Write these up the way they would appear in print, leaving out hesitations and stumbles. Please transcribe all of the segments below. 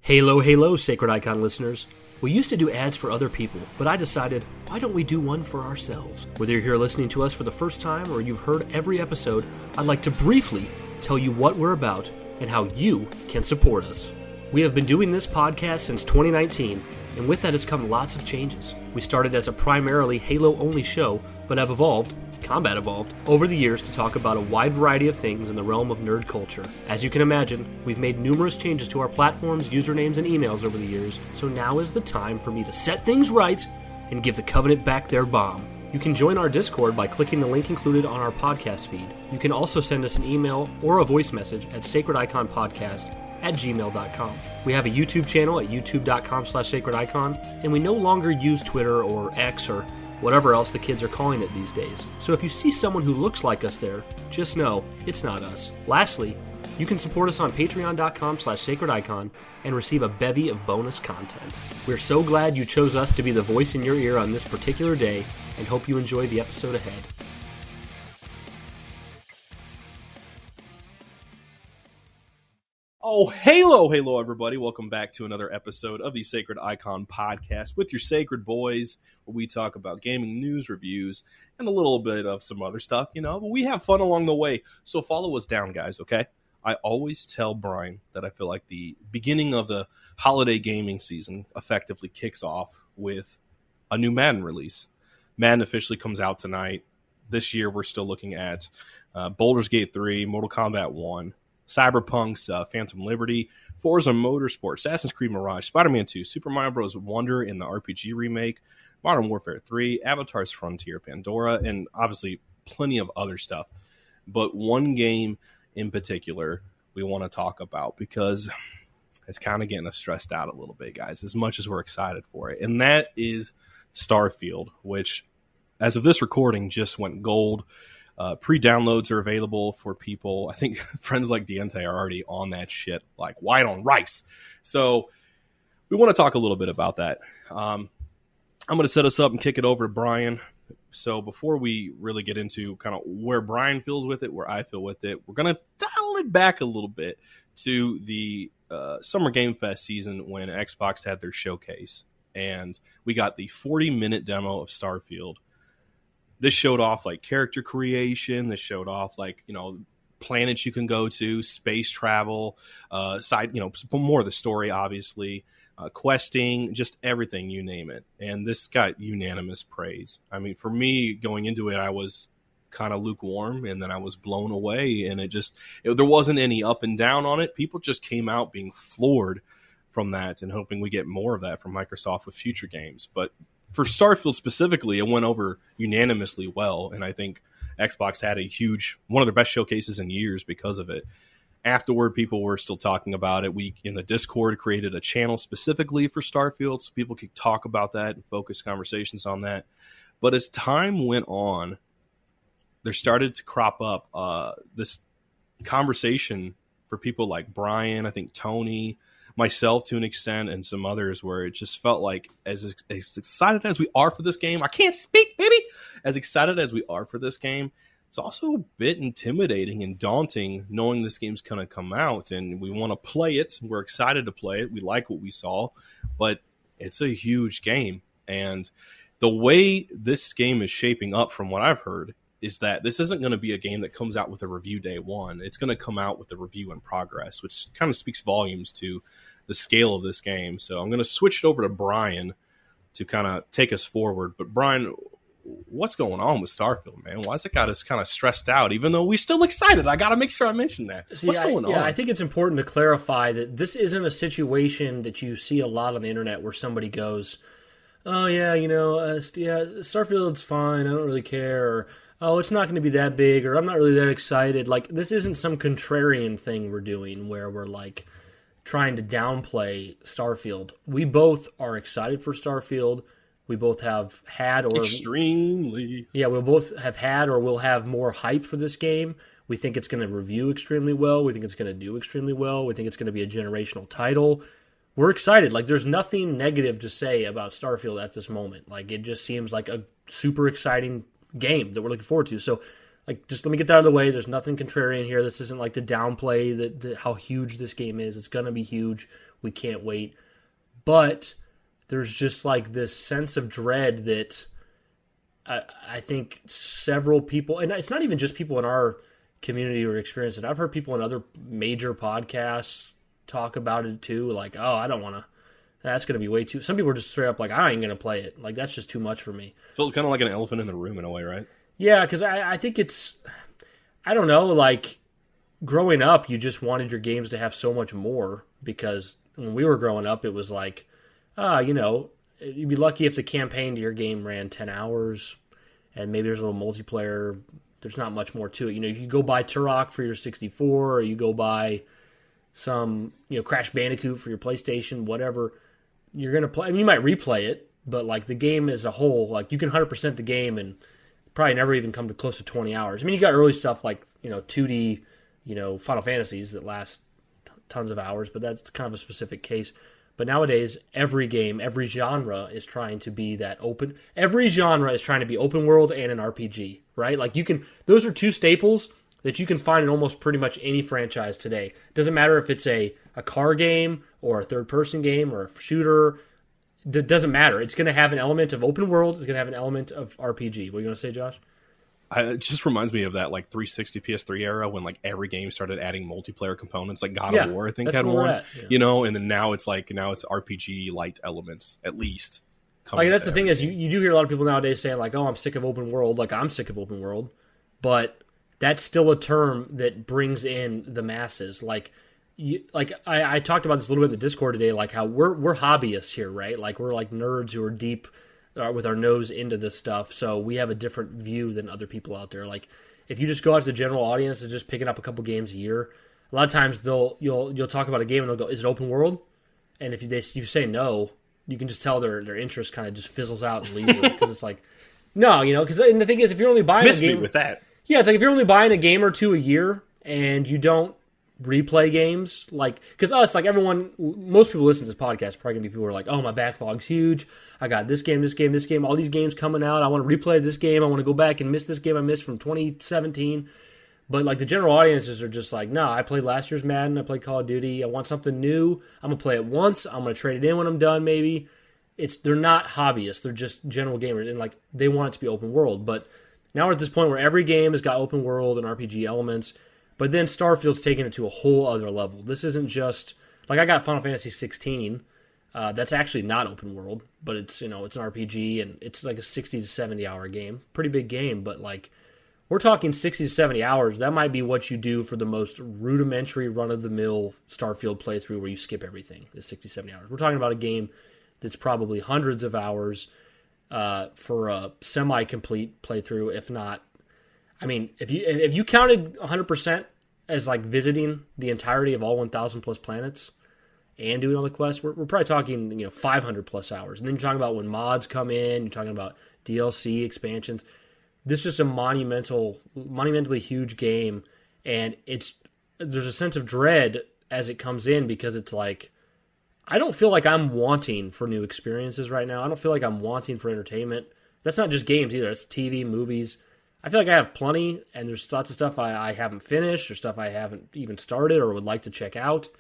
Halo, halo, Sacred Icon listeners. We used to do ads for other people, but I decided, why don't we do one for ourselves? Whether you're here listening to us for the first time or you've heard every episode, I'd like to briefly tell you what we're about and how you can support us. We have been doing this podcast since 2019, and with that has come lots of changes. We started as a primarily Halo-only show, but have evolved, Combat evolved, over the years to talk about a wide variety of things in the realm of nerd culture. As you can imagine, we've made numerous changes to our platforms, usernames, and emails over the years, so now is the time for me to set things right and give the Covenant back their bomb. You can join our Discord by clicking the link included on our podcast feed. You can also send us an email or a voice message at sacrediconpodcast@gmail.com. We have a YouTube channel at youtube.com/sacredicon, and we no longer use Twitter or X or whatever else the kids are calling it these days. So if you see someone who looks like us there, just know it's not us. Lastly, you can support us on patreon.com/sacredicon and receive a bevy of bonus content. We're so glad you chose us to be the voice in your ear on this particular day and hope you enjoy the episode ahead. Oh, halo, everybody. Welcome back to another episode of the Sacred Icon Podcast with your Sacred Boys, where we talk about gaming news, reviews, and a little bit of some other stuff, but we have fun along the way. So follow us down, guys, okay? I always tell Brian that I feel like the beginning of the holiday gaming season effectively kicks off with a new Madden release. Madden officially comes out tonight. This year, we're still looking at Baldur's Gate 3, Mortal Kombat 1, Cyberpunk's Phantom Liberty, Forza Motorsport, Assassin's Creed Mirage, Spider-Man 2, Super Mario Bros. Wonder in the RPG remake, Modern Warfare 3, Avatar's Frontier, Pandora, and obviously plenty of other stuff. But one game in particular we want to talk about because it's kind of getting us stressed out a little bit, guys, as much as we're excited for it. And that is Starfield, which, as of this recording, just went gold. Pre-downloads are available for people. I think friends like Diente are already on that shit, like white on rice. So we want to talk a little bit about that. I'm going to set us up and kick it over to Brian. So before we really get into kind of where Brian feels with it, where I feel with it, we're going to dial it back a little bit to the Summer Game Fest season when Xbox had their showcase. And we got the 40-minute demo of Starfield. This showed off like character creation. This showed off like, planets you can go to, space travel, more of the story, obviously, questing, just everything, you name it. And this got unanimous praise. I mean, for me, going into it, I was kind of lukewarm, and then I was blown away. And there wasn't any up and down on it. People just came out being floored from that and hoping we get more of that from Microsoft with future games. But for Starfield specifically, it went over unanimously well, and I think Xbox had one of their best showcases in years because of it. Afterward, people were still talking about it. We, in the Discord, created a channel specifically for Starfield so people could talk about that and focus conversations on that. But as time went on, there started to crop up this conversation for people like Brian, I think Tony, myself to an extent, and some others, where it just felt like as excited as we are for this game, I can't speak, baby, as excited as we are for this game, it's also a bit intimidating and daunting knowing this game's going to come out, and we want to play it. We're excited to play it. We like what we saw, but it's a huge game. And the way this game is shaping up, from what I've heard, is that this isn't going to be a game that comes out with a review day one. It's going to come out with a review in progress, which kind of speaks volumes to the scale of this game. So I'm going to switch it over to Brian to kind of take us forward. But Brian, what's going on with Starfield, man? Why's it got us kind of stressed out, even though we're still excited? I got to make sure I mention that. What's going on? Yeah, I think it's important to clarify that this isn't a situation that you see a lot on the internet where somebody goes, oh, yeah, Starfield's fine, I don't really care, or oh, it's not going to be that big, or I'm not really that excited. Like, this isn't some contrarian thing we're doing where we're, like, trying to downplay Starfield. We both are excited for Starfield. We both have had or... Extremely. Yeah, we both have had or will have more hype for this game. We think it's going to review extremely well. We think it's going to do extremely well. We think it's going to be a generational title. We're excited. Like, there's nothing negative to say about Starfield at this moment. Like, it just seems like a super exciting game that we're looking forward to. So like, just let me get that out of the way. There's nothing contrarian here. This isn't like to downplay how huge this game is. It's going to be huge. We can't wait. But there's just like this sense of dread that I think several people, and it's not even just people in our community who experience it. I've heard people in other major podcasts talk about it too. Like, oh, I don't want to. That's going to be way too. Some people are just straight up like, I ain't going to play it. Like, that's just too much for me. Feels kind of like an elephant in the room in a way, right? Yeah, because I think it's, I don't know, like, growing up, you just wanted your games to have so much more, because when we were growing up, it was like, you'd be lucky if the campaign to your game ran 10 hours, and maybe there's a little multiplayer. There's not much more to it. You could go buy Turok for your 64, or you go buy some, Crash Bandicoot for your PlayStation, whatever. You're going to play, I mean, you might replay it, but, like, the game as a whole, like, you can 100% the game and probably never even come to close to 20 hours. I mean, you got early stuff like, 2D, Final Fantasies that last tons of hours, but that's kind of a specific case. But nowadays, every game, every genre is trying to be that open. Every genre is trying to be open world and an RPG, right? Like, those are two staples that you can find in almost pretty much any franchise today. Doesn't matter if it's a car game or a third-person game or a shooter. It doesn't matter. It's going to have an element of open world. It's going to have an element of RPG. What are you going to say, Josh? It just reminds me of that like 360 PS3 era when like every game started adding multiplayer components. Like God of War, I think, had one. And then now it's RPG light elements at least. Like, that's the thing is you do hear a lot of people nowadays saying like, "Oh, I'm sick of open world." Like, I'm sick of open world, but that's still a term that brings in the masses. Like, I talked about this a little bit in the Discord today. Like, how we're hobbyists here, right? Like, we're like nerds who are deep with our nose into this stuff, so we have a different view than other people out there. Like, if you just go out to the general audience and just picking up a couple games a year, a lot of times you'll talk about a game and they'll go, "Is it open world?" And if you say no, you can just tell their interest kind of just fizzles out and leaves because it's like, no, because the thing is, if you're only buying a game with that, yeah, it's like if you're only buying a game or two a year and you don't replay games, like, because us, like, most people listen to this podcast are probably gonna be people who are like, "Oh, my backlog's huge. I got this game, all these games coming out. I want to replay this game. I want to go back and miss this game I missed from 2017." But like the general audiences are just like, "No, I played last year's Madden. I played Call of Duty. I want something new. I'm gonna play it once. I'm gonna trade it in when I'm done. Maybe." They're not hobbyists. They're just general gamers, and like they want it to be open world. But now we're at this point where every game has got open world and RPG elements. But then Starfield's taking it to a whole other level. This isn't just like I got Final Fantasy 16. That's actually not open world, but it's it's an RPG and it's like a 60 to 70 hour game. Pretty big game, but like we're talking 60 to 70 hours. That might be what you do for the most rudimentary run of the mill Starfield playthrough where you skip everything. Is 60 70 hours. We're talking about a game that's probably hundreds of hours for a semi-complete playthrough, if not. I mean, if you counted 100% as like visiting the entirety of all 1,000 plus planets and doing all the quests, we're probably talking 500 plus hours. And then you're talking about when mods come in, you're talking about DLC expansions. This is a monumentally huge game, and there's a sense of dread as it comes in because it's like I don't feel like I'm wanting for new experiences right now. I don't feel like I'm wanting for entertainment. That's not just games either. It's TV, movies. I feel like I have plenty, and there's lots of stuff I haven't finished or stuff I haven't even started or would like to check out.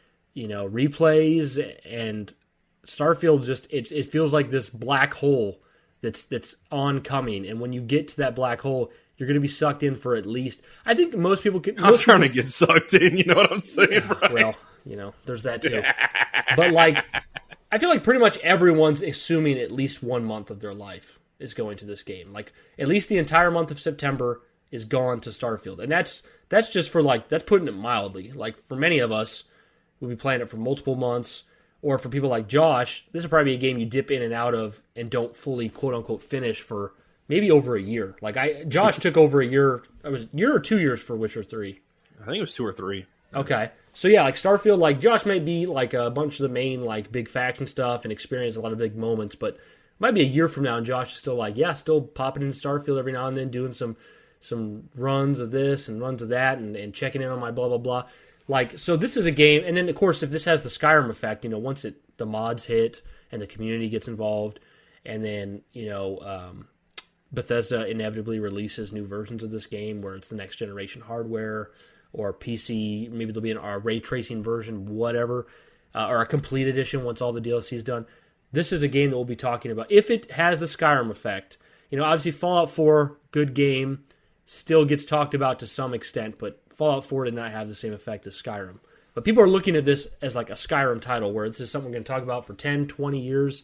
Replays, and Starfield just it feels like this black hole that's oncoming, and when you get to that black hole, you're going to be sucked in for at least. I think most people can. I'm trying to get sucked in. You know what I'm saying? Yeah, right? Well, there's that too. But like, I feel like pretty much everyone's assuming at least 1 month of their life is going to this game. Like, at least the entire month of September is gone to Starfield. And that's just for, like, that's putting it mildly. Like, for many of us, we'll be playing it for multiple months. Or for people like Josh, this will probably be a game you dip in and out of and don't fully, quote-unquote, finish for maybe over a year. Like, Josh took over a year. It was a year or 2 years for Witcher 3? I think it was 2 or 3. Okay. So, yeah, like, Starfield, like, Josh might be, like, a bunch of the main, like, big faction stuff and experience a lot of big moments, but might be a year from now, and Josh is still like, still popping into Starfield every now and then, doing some runs of this and runs of that, and checking in on my blah blah blah. Like, so this is a game, and then of course if this has the Skyrim effect, once the mods hit and the community gets involved, and then Bethesda inevitably releases new versions of this game where it's the next generation hardware or PC. Maybe there'll be a ray tracing version, whatever, or a complete edition once all the DLC is done. This is a game that we'll be talking about. If it has the Skyrim effect, obviously Fallout 4, good game, still gets talked about to some extent, but Fallout 4 did not have the same effect as Skyrim. But people are looking at this as like a Skyrim title where this is something we're going to talk about for 10, 20 years.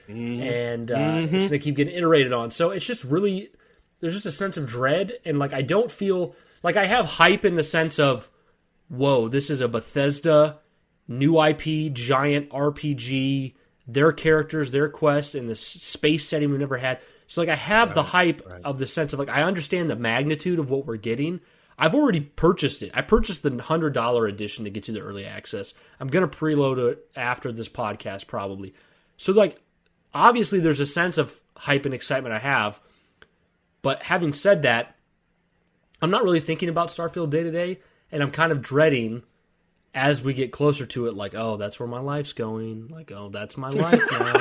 And it's going to keep getting iterated on. So it's just really, there's just a sense of dread. And like, I don't feel like I have hype in the sense of, whoa, this is a Bethesda new IP, giant RPG, their characters, their quests in this space setting we've never had. So like, I have the hype of the sense of like, I understand the magnitude of what we're getting. I've already purchased it. I purchased the $100 edition to get you the early access. I'm going to preload it after this podcast probably. So like, obviously, there's a sense of hype and excitement I have, but having said that, I'm not really thinking about Starfield day to day, and I'm kind of dreading as we get closer to it, like, oh, that's where my life's going. Like, oh, that's my life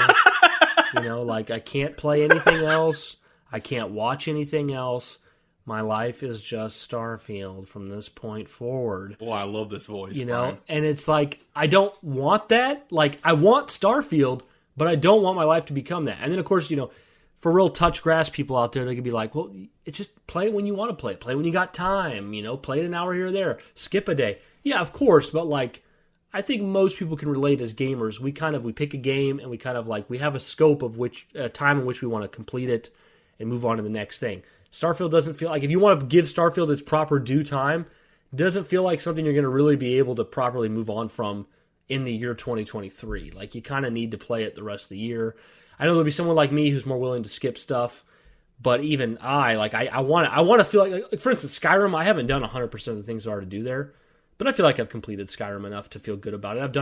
now. Like, I can't play anything else. I can't watch anything else. My life is just Starfield from this point forward. Well, I love this voice. And it's like, I don't want that. I want Starfield, but I don't want my life to become that. And then, of course, for real touch grass people out there, they could be like, well, just play it when you want to play it. Play when you got time, play it an hour here or there. Skip a day. Yeah, of course, but I think most people can relate as gamers. We pick a game and we have a scope of time in which we want to complete it and move on to the next thing. Starfield doesn't feel like, if you want to give Starfield its proper due time, it doesn't feel like something you're going to really be able to properly move on from in the year 2023. Like, you kind of need to play it the rest of the year. I know there'll be someone like me who's more willing to skip stuff, but even I want to feel like, for instance, Skyrim, I haven't done 100% of the things there are to do there, but I feel like I've completed Skyrim enough to feel good about it. I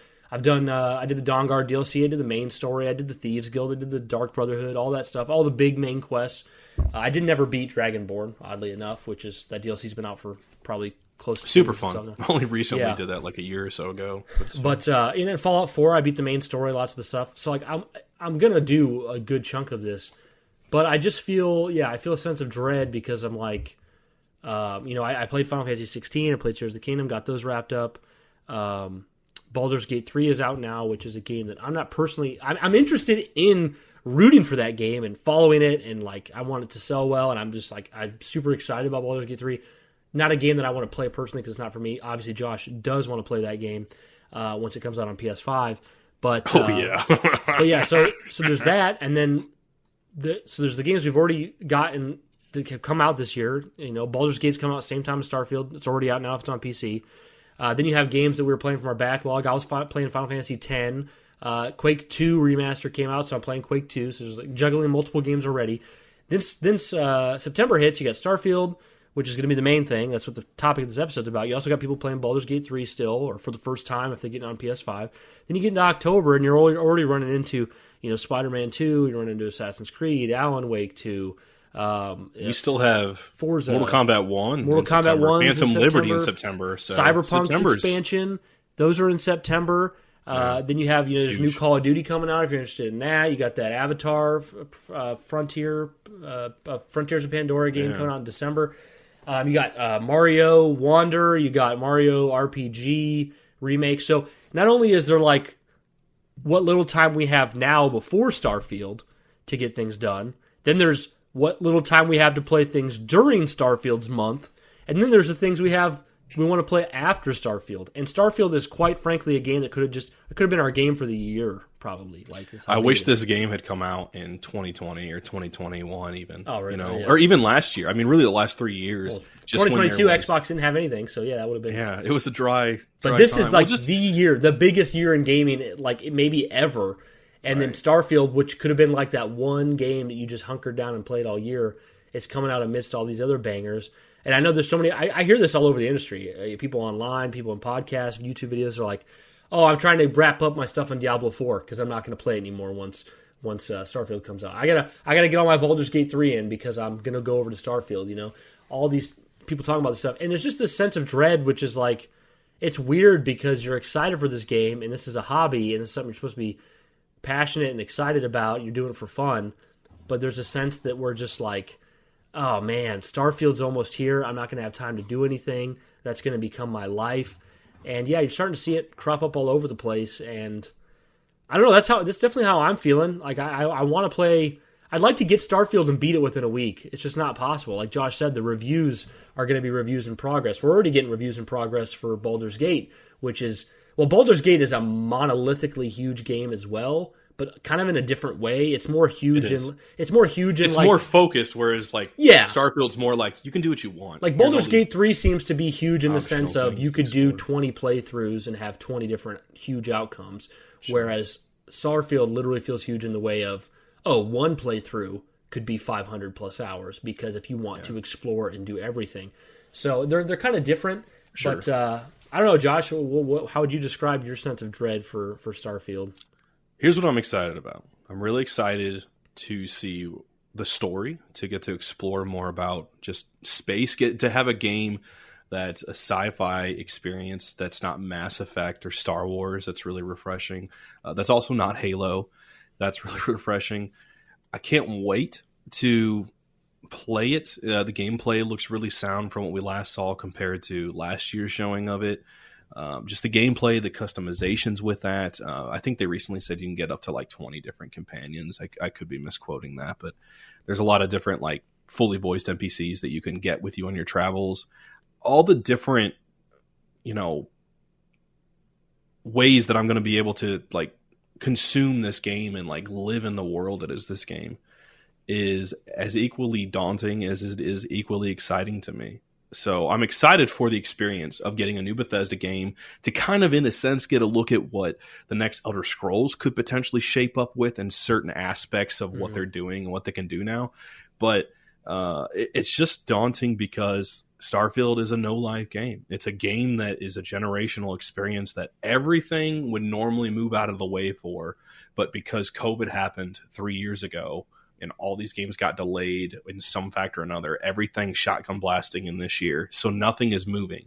did the Dawnguard DLC, I did the main story, I did the Thieves Guild, I did the Dark Brotherhood, all that stuff, all the big main quests. I did never beat Dragonborn, oddly enough, which is, that DLC's been out for probably close to super fun. Only recently did that like a year or so ago. But in Fallout 4, I beat the main story, lots of the stuff. So like, I'm gonna do a good chunk of this, but I just feel I feel a sense of dread because I'm like, I played Final Fantasy 16, I played Tears of the Kingdom, got those wrapped up. Baldur's Gate 3 is out now, which is a game that I'm not personally. I'm interested in rooting for that game and following it, and like, I want it to sell well, and I'm just like, I'm super excited about Baldur's Gate 3. Not a game that I want to play personally because it's not for me. Obviously, Josh does want to play that game once it comes out on PS5. But but yeah, so there's that, and then so there's the games we've already gotten that have come out this year. Baldur's Gate's come out at the same time as Starfield. It's already out now if it's on PC. Then you have games that we were playing from our backlog. I was playing Final Fantasy X. Quake 2 remaster came out, so I'm playing Quake 2. So there's like juggling multiple games already. Then September hits. You got Starfield, which is going to be the main thing. That's what the topic of this episode's about. You also got people playing Baldur's Gate 3 still, or for the first time if they get it on PS5. Then you get into October, and you're already running into Spider-Man 2, you're running into Assassin's Creed, Alan Wake 2. You still have Forza, Mortal Kombat 1, Phantom Liberty in September. So Cyberpunk's expansion, those are in September. Then you have there's new Call of Duty coming out if you're interested in that. You got that Avatar Frontiers of Pandora game coming out in December. You got Mario Wonder, you got Mario RPG remake. So not only is there like what little time we have now before Starfield to get things done, then there's what little time we have to play things during Starfield's month, and then there's the things we want to play after Starfield. And Starfield is quite frankly a game that could have been our game for the year, probably. I wish this game had come out in 2020 or 2021 even. Oh, really? Or even last year. I mean, really the last 3 years. Well, 2022 Xbox didn't have anything, so yeah, that would have been. Yeah, it was a dry But this time. is like the year, the biggest year in gaming, like maybe ever. And then Starfield, which could have been like that one game that you just hunkered down and played all year, it's coming out amidst all these other bangers. And I know there's so many, I hear this all over the industry. People online, people in podcasts, YouTube videos are like, oh, I'm trying to wrap up my stuff on Diablo 4 because I'm not going to play it anymore once Starfield comes out. I gotta get all my Baldur's Gate 3 in because I'm going to go over to Starfield, All these people talking about this stuff. And there's just this sense of dread, which is like, it's weird because you're excited for this game and this is a hobby and this is something you're supposed to be passionate and excited about. You're doing it for fun. but there's a sense that we're just like, oh man, Starfield's almost here. I'm not going to have time to do anything. That's going to become my life. And yeah, you're starting to see it crop up all over the place. And I don't know. That's definitely how I'm feeling. Like I want to play. I'd like to get Starfield and beat it within a week. It's just not possible. Like Josh said, the reviews are going to be reviews in progress. We're already getting reviews in progress for Baldur's Gate, which is, well, Baldur's Gate is a monolithically huge game as well, but kind of in a different way. It's more huge it's more focused, whereas like Starfield's more like you can do what you want. Like Baldur's Gate 3 seems to be huge in the sense of you could do 20 playthroughs and have 20 different huge outcomes, whereas Starfield literally feels huge in the way of, one playthrough could be 500 plus hours, because if you want to explore and do everything. So they're kind of different, but I don't know, Josh, how would you describe your sense of dread for Starfield? Here's what I'm excited about. I'm really excited to see the story, to get to explore more about just space, get to have a game that's a sci-fi experience that's not Mass Effect or Star Wars. That's really refreshing. That's also not Halo. That's really refreshing. I can't wait to play it. The gameplay looks really sound from what we last saw compared to last year's showing of it. Just the gameplay, the customizations with that. I think they recently said you can get up to like 20 different companions. I could be misquoting that, but there's a lot of different like fully voiced NPCs that you can get with you on your travels. All the different, ways that I'm going to be able to like consume this game and like live in the world that is this game is as equally daunting as it is equally exciting to me. So I'm excited for the experience of getting a new Bethesda game to kind of, in a sense, get a look at what the next Elder Scrolls could potentially shape up with and certain aspects of what they're doing and what they can do now. But it's just daunting because Starfield is a no-life game. It's a game that is a generational experience that everything would normally move out of the way for. But because COVID happened 3 years ago, and all these games got delayed in some factor or another, everything's shotgun blasting in this year. So nothing is moving,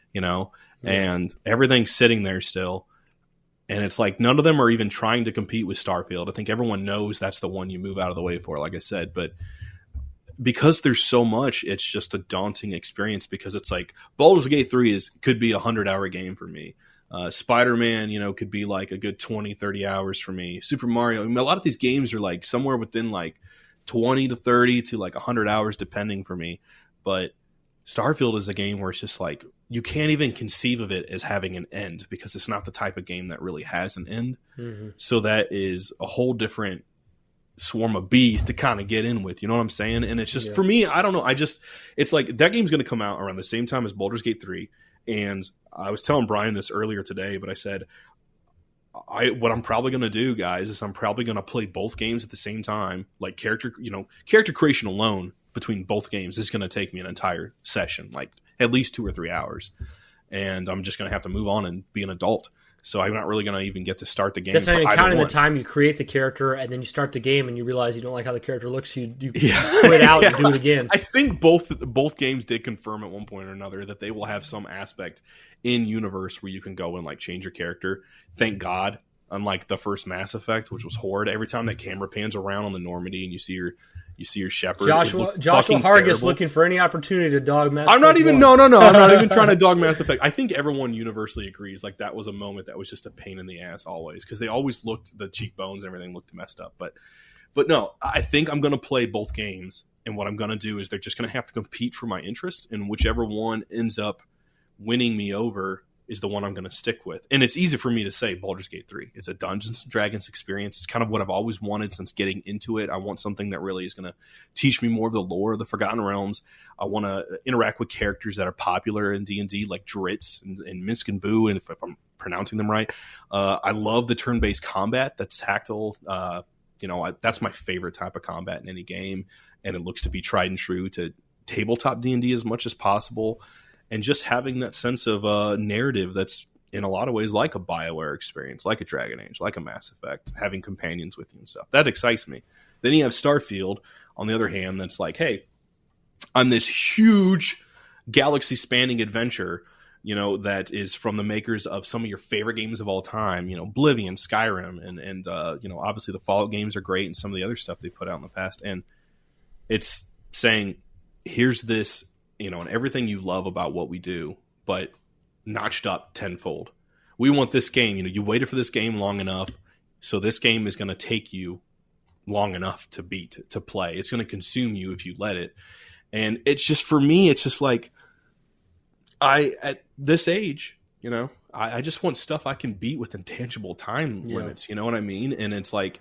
and everything's sitting there still. And it's like none of them are even trying to compete with Starfield. I think everyone knows that's the one you move out of the way for, like I said. But because there's so much, it's just a daunting experience, because it's like Baldur's Gate 3 could be a 100-hour game for me. Spider-Man, could be like a good 20, 30 hours for me. Super Mario, a lot of these games are like somewhere within like 20 to 30 to like 100 hours depending for me. But Starfield is a game where it's just like you can't even conceive of it as having an end, because it's not the type of game that really has an end. So that is a whole different swarm of bees to kind of get in with, you know what I'm saying? And it's just, for me, I don't know. It's like that game's going to come out around the same time as Baldur's Gate 3. And I was telling Brian this earlier today, but I said, what I'm probably going to do, guys, is I'm probably going to play both games at the same time. Like character creation alone between both games is going to take me an entire session, like at least 2 or 3 hours. And I'm just going to have to move on and be an adult. So I'm not really going to even get to start the game. That's not even counting the time you create the character and then you start the game and you realize you don't like how the character looks. You quit out and do it again. I think both games did confirm at one point or another that they will have some aspect in universe where you can go and like change your character. Thank God. Unlike the first Mass Effect, which was horrid. Every time that camera pans around on the Normandy and you see your shepherd. Joshua Hargis looking for any opportunity to dog Mass Effect. I'm not even I'm not even trying to dog Mass Effect. I think everyone universally agrees like that was a moment that was just a pain in the ass always, because they always looked, the cheekbones and everything looked messed up. But no, I think I'm going to play both games, and what I'm going to do is they're just going to have to compete for my interest, and whichever one ends up winning me over is the one I'm going to stick with. And it's easy for me to say Baldur's Gate 3. It's a Dungeons & Dragons experience. It's kind of what I've always wanted since getting into it. I want something that really is going to teach me more of the lore of the Forgotten Realms. I want to interact with characters that are popular in D&D, like Drizzt and Minsc and Boo, and if I'm pronouncing them right. I love the turn-based combat that's tactile. That's my favorite type of combat in any game, and it looks to be tried and true to tabletop D&D as much as possible. And just having that sense of narrative that's in a lot of ways like a BioWare experience, like a Dragon Age, like a Mass Effect, having companions with you and stuff. That excites me. Then you have Starfield, on the other hand, that's like, hey, I'm this huge galaxy-spanning adventure that is from the makers of some of your favorite games of all time, Oblivion, Skyrim, and obviously the Fallout games are great and some of the other stuff they put out in the past. And it's saying, here's this, and everything you love about what we do, but notched up tenfold. We want this game, you waited for this game long enough, so this game is going to take you long enough to beat, to play. It's going to consume you if you let it. And it's just, for me, it's just like, at this age, I just want stuff I can beat with intangible time limits, you know what I mean? And it's like,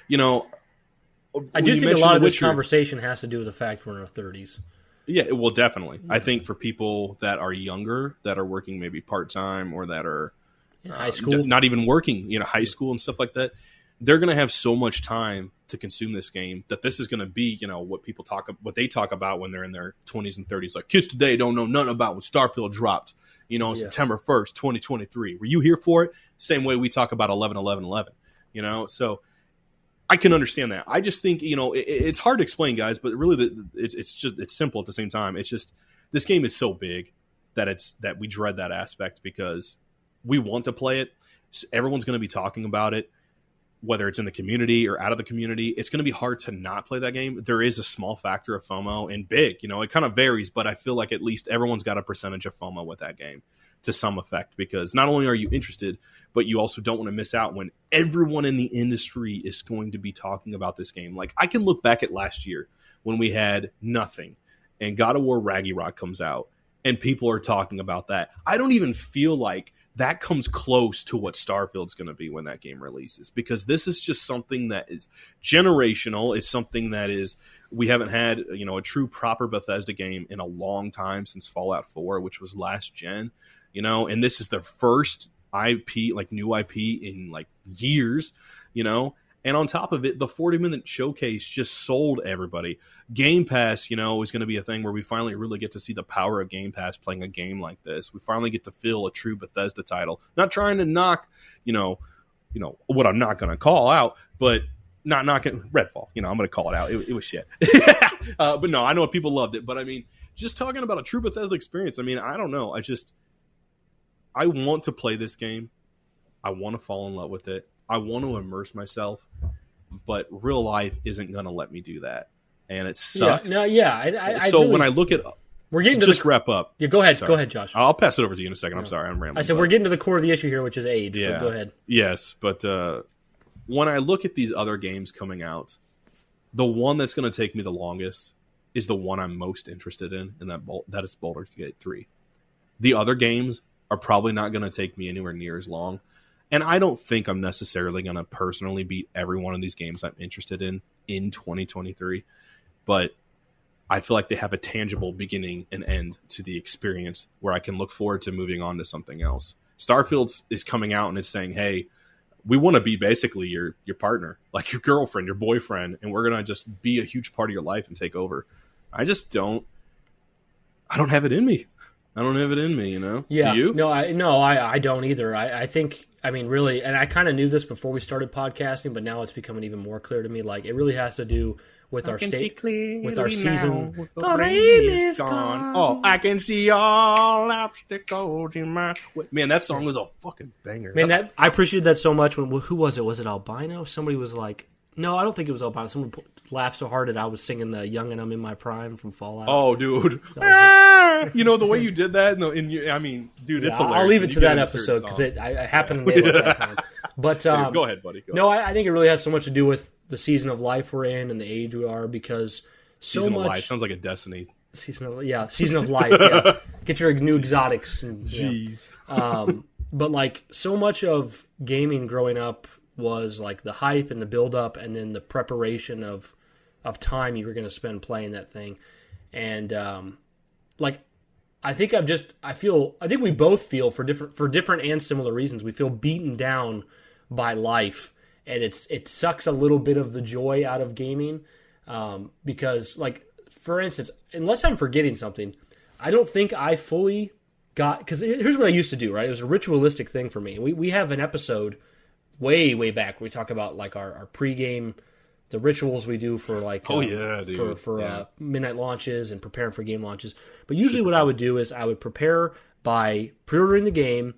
I do think a lot of this conversation has to do with the fact we're in our 30s. Yeah, well, definitely. I think for people that are younger, that are working maybe part-time or that are in high school, not even working, high school and stuff like that, they're going to have so much time to consume this game that this is going to be, what they talk about when they're in their 20s and 30s. Like, kids today don't know nothing about when Starfield dropped, on September 1st, 2023. Were you here for it? Same way we talk about 11/11/11, So I can understand that. I just think, it's hard to explain, guys, but really it's simple at the same time. It's just, this game is so big that we dread that aspect because we want to play it. So everyone's going to be talking about it, whether it's in the community or out of the community. It's going to be hard to not play that game. There is a small factor of FOMO, and big, it kind of varies, but I feel like at least everyone's got a percentage of FOMO with that game to some effect, because not only are you interested, but you also don't want to miss out when everyone in the industry is going to be talking about this game. Like, I can look back at last year when we had nothing and God of War Ragnarok comes out and people are talking about that. I don't even feel like that comes close to what Starfield's going to be when that game releases, because this is just something that is generational. It's something that is, we haven't had, a true proper Bethesda game in a long time since Fallout 4, which was last gen, and this is their first IP, like new IP in like years, and on top of it, the 40-minute showcase just sold everybody. Game Pass, is going to be a thing where we finally really get to see the power of Game Pass playing a game like this. We finally get to feel a true Bethesda title. Not trying to knock, what I'm not going to call out, but not knocking Redfall. I'm going to call it out. It was shit. But no, I know people loved it. But I mean, just talking about a true Bethesda experience, I mean, I don't know. I want to play this game. I want to fall in love with it. I want to immerse myself, but real life isn't going to let me do that, and it sucks. So really, when I look at, we're getting to wrap up. Yeah, go ahead. Sorry. Go ahead, Josh. I'll pass it over to you in a second. I'm sorry, I'm rambling. I said we're getting to the core of the issue here, which is age. Yeah, but go ahead. Yes, but when I look at these other games coming out, the one that's going to take me the longest is the one I'm most interested in, and that is Baldur's Gate 3. The other games are probably not going to take me anywhere near as long. And I don't think I'm necessarily going to personally beat every one of these games I'm interested in 2023. But I feel like they have a tangible beginning and end to the experience where I can look forward to moving on to something else. Starfield is coming out and it's saying, hey, we want to be basically your partner, like your girlfriend, your boyfriend, and we're going to just be a huge part of your life and take over. I don't have it in me. I don't have it in me, Yeah. Do you? No, I don't either. I think, really, and I kind of knew this before we started podcasting, but now it's becoming even more clear to me. Like, it really has to do with our state, with our season. The rain is gone. Oh, I can see all obstacles in my way. Man, that song was a fucking banger. Man, I appreciated that so much. Who was it? Was it Albino? Somebody was like, no, I don't think it was Albino. Someone laughed so hard that I was singing the Young and I'm in My Prime from Fallout. Oh, dude. The way you did that, it's hilarious. I'll leave it to that episode because I happened to nail it that time. But go ahead, buddy. I think it really has so much to do with the season of life we're in and the age we are, because season of life sounds like a Destiny. Season of life. Yeah. Get your new exotics. Jeez. But like, so much of gaming growing up was like the hype and the build up and then the preparation of time you were going to spend playing that thing. And I think we both feel for different and similar reasons. We feel beaten down by life, and it sucks a little bit of the joy out of gaming. Because, like, for instance, unless I'm forgetting something, I don't think I fully got, because here's what I used to do, right? It was a ritualistic thing for me. We have an episode way back where we talk about like our pregame, the rituals we do for like midnight launches and preparing for game launches. But usually what I would do is I would prepare by pre-ordering the game,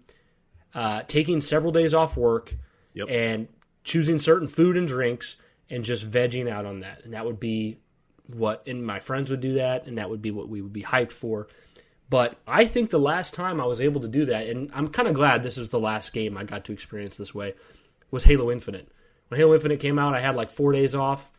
taking several days off work, and choosing certain food and drinks, and just vegging out on that. And that would be and my friends would do that, and that would be what we would be hyped for. But I think the last time I was able to do that, and I'm kind of glad this is the last game I got to experience this way, was Halo Infinite. When Halo Infinite came out, I had like 4 days off,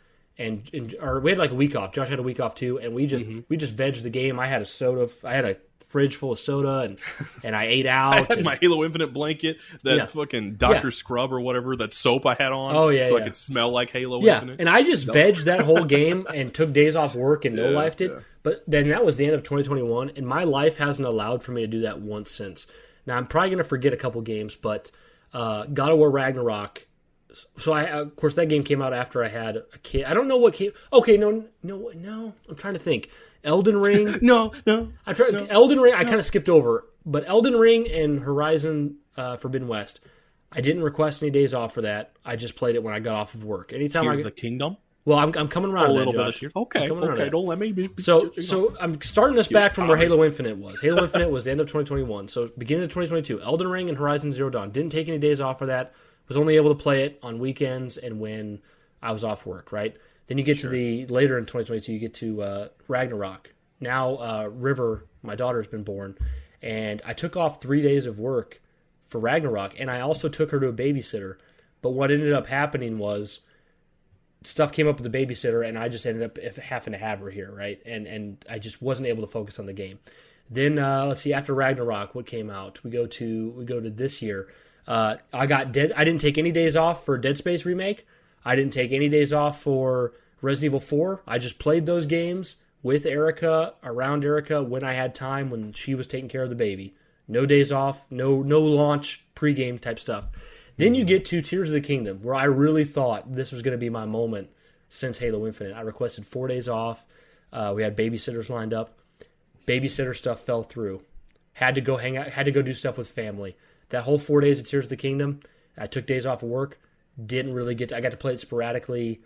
or we had like a week off. Josh had a week off too, and we just vegged the game. I had a fridge full of soda, and I ate out. I had my Halo Infinite blanket, fucking Dr. Scrub or whatever, that soap I had on, I could smell like Halo Infinite. And I just vegged that whole game and took days off work and no-lifed it. But then that was the end of 2021, and my life hasn't allowed for me to do that once since. Now, I'm probably going to forget a couple games, but God of War Ragnarok. So, of course, that game came out after I had a kid. I don't know what came. Okay, no. I'm trying to think. Elden Ring. No. Elden Ring, I kind of skipped over. But Elden Ring and Horizon Forbidden West, I didn't request any days off for that. I just played it when I got off of work. Anytime Tears of the Kingdom? Well, I'm coming around to that, Josh. Okay, don't let me be. So I'm starting this back from where Halo Infinite was. Halo Infinite was the end of 2021. So beginning of 2022, Elden Ring and Horizon Zero Dawn. Didn't take any days off for that. Was only able to play it on weekends and when I was off work, right? Then you get to later in 2022, you get to Ragnarok. Now River, my daughter, has been born, and I took off 3 days of work for Ragnarok, and I also took her to a babysitter. But what ended up happening was stuff came up with the babysitter, and I just ended up having to have her here, right? And I just wasn't able to focus on the game. Then let's see, after Ragnarok, what came out? We go to this year. I didn't take any days off for Dead Space Remake. I didn't take any days off for Resident Evil 4. I just played those games with Erica, around Erica, when I had time, when she was taking care of the baby. No days off, no launch, pregame type stuff. Then you get to Tears of the Kingdom, where I really thought this was going to be my moment since Halo Infinite. I requested 4 days off. We had babysitters lined up. Babysitter stuff fell through. Had to go hang out, had to go do stuff with family. That whole 4 days of Tears of the Kingdom, I took days off of work. Didn't really get to, I got to play it sporadically.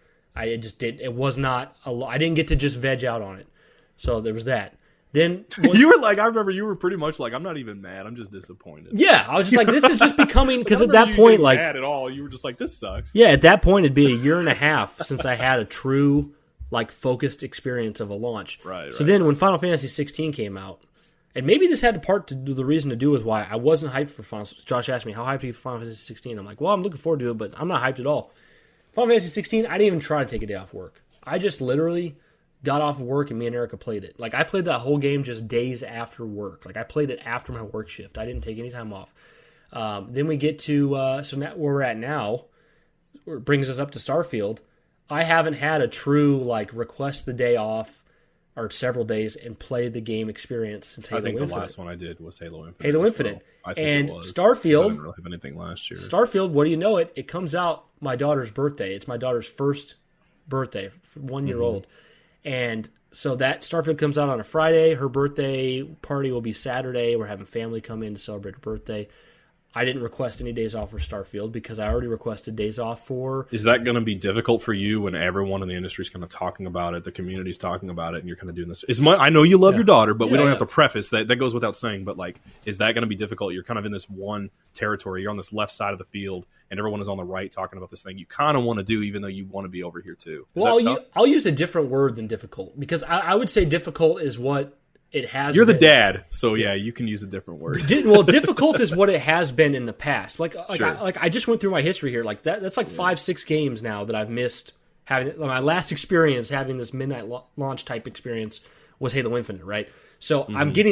It was not a lot. I didn't get to just veg out on it. So there was that. Then you were like, I remember you were pretty much like, I'm not even mad. I'm just disappointed. Yeah, I was just like, this is just becoming, because at that point, like, mad at all. You were just like, this sucks. Yeah, at that point, it'd be a year and a half since I had a true, like, focused experience of a launch. Right. So then, when Final Fantasy 16 came out, and maybe this had the reason to do with why I wasn't hyped for Final. Josh asked me, how hyped are you for Final Fantasy 16? I'm like, well, I'm looking forward to it, but I'm not hyped at all. Final Fantasy 16, I didn't even try to take a day off work. I just literally got off of work and me and Erica played it. Like, I played that whole game just days after work. Like, I played it after my work shift. I didn't take any time off. Then we get to, so now where we're at now, brings us up to Starfield. I haven't had a true, like, request the day off or several days and play the game experience since Halo Infinite. I think the last one I did was Halo Infinite. Halo Infinite. Well. I think and it was. Starfield. I didn't really have anything last year. Starfield, what do you know it? It comes out my daughter's birthday. It's my daughter's first birthday, 1 year old. And so that Starfield comes out on a Friday. Her birthday party will be Saturday. We're having family come in to celebrate her birthday. I didn't request any days off for Starfield because I already requested days off for... Is that going to be difficult for you when everyone in the industry is kind of talking about it, the community's talking about it, and you're kind of doing this? I know you love your daughter, but we don't have to preface that. That goes without saying, but like, is that going to be difficult? You're kind of in this one territory. You're on this left side of the field, and everyone is on the right talking about this thing you kind of want to do, even though you want to be over here too. I'll use a different word than difficult, because I would say difficult is what it has You're been. the dad, so yeah, you can use a different word. Difficult is what it has been in the past. Sure. I just went through my history here. Like that's like 5-6 games now that I've missed. Having my last experience having this midnight launch type experience was Halo Infinite, right? So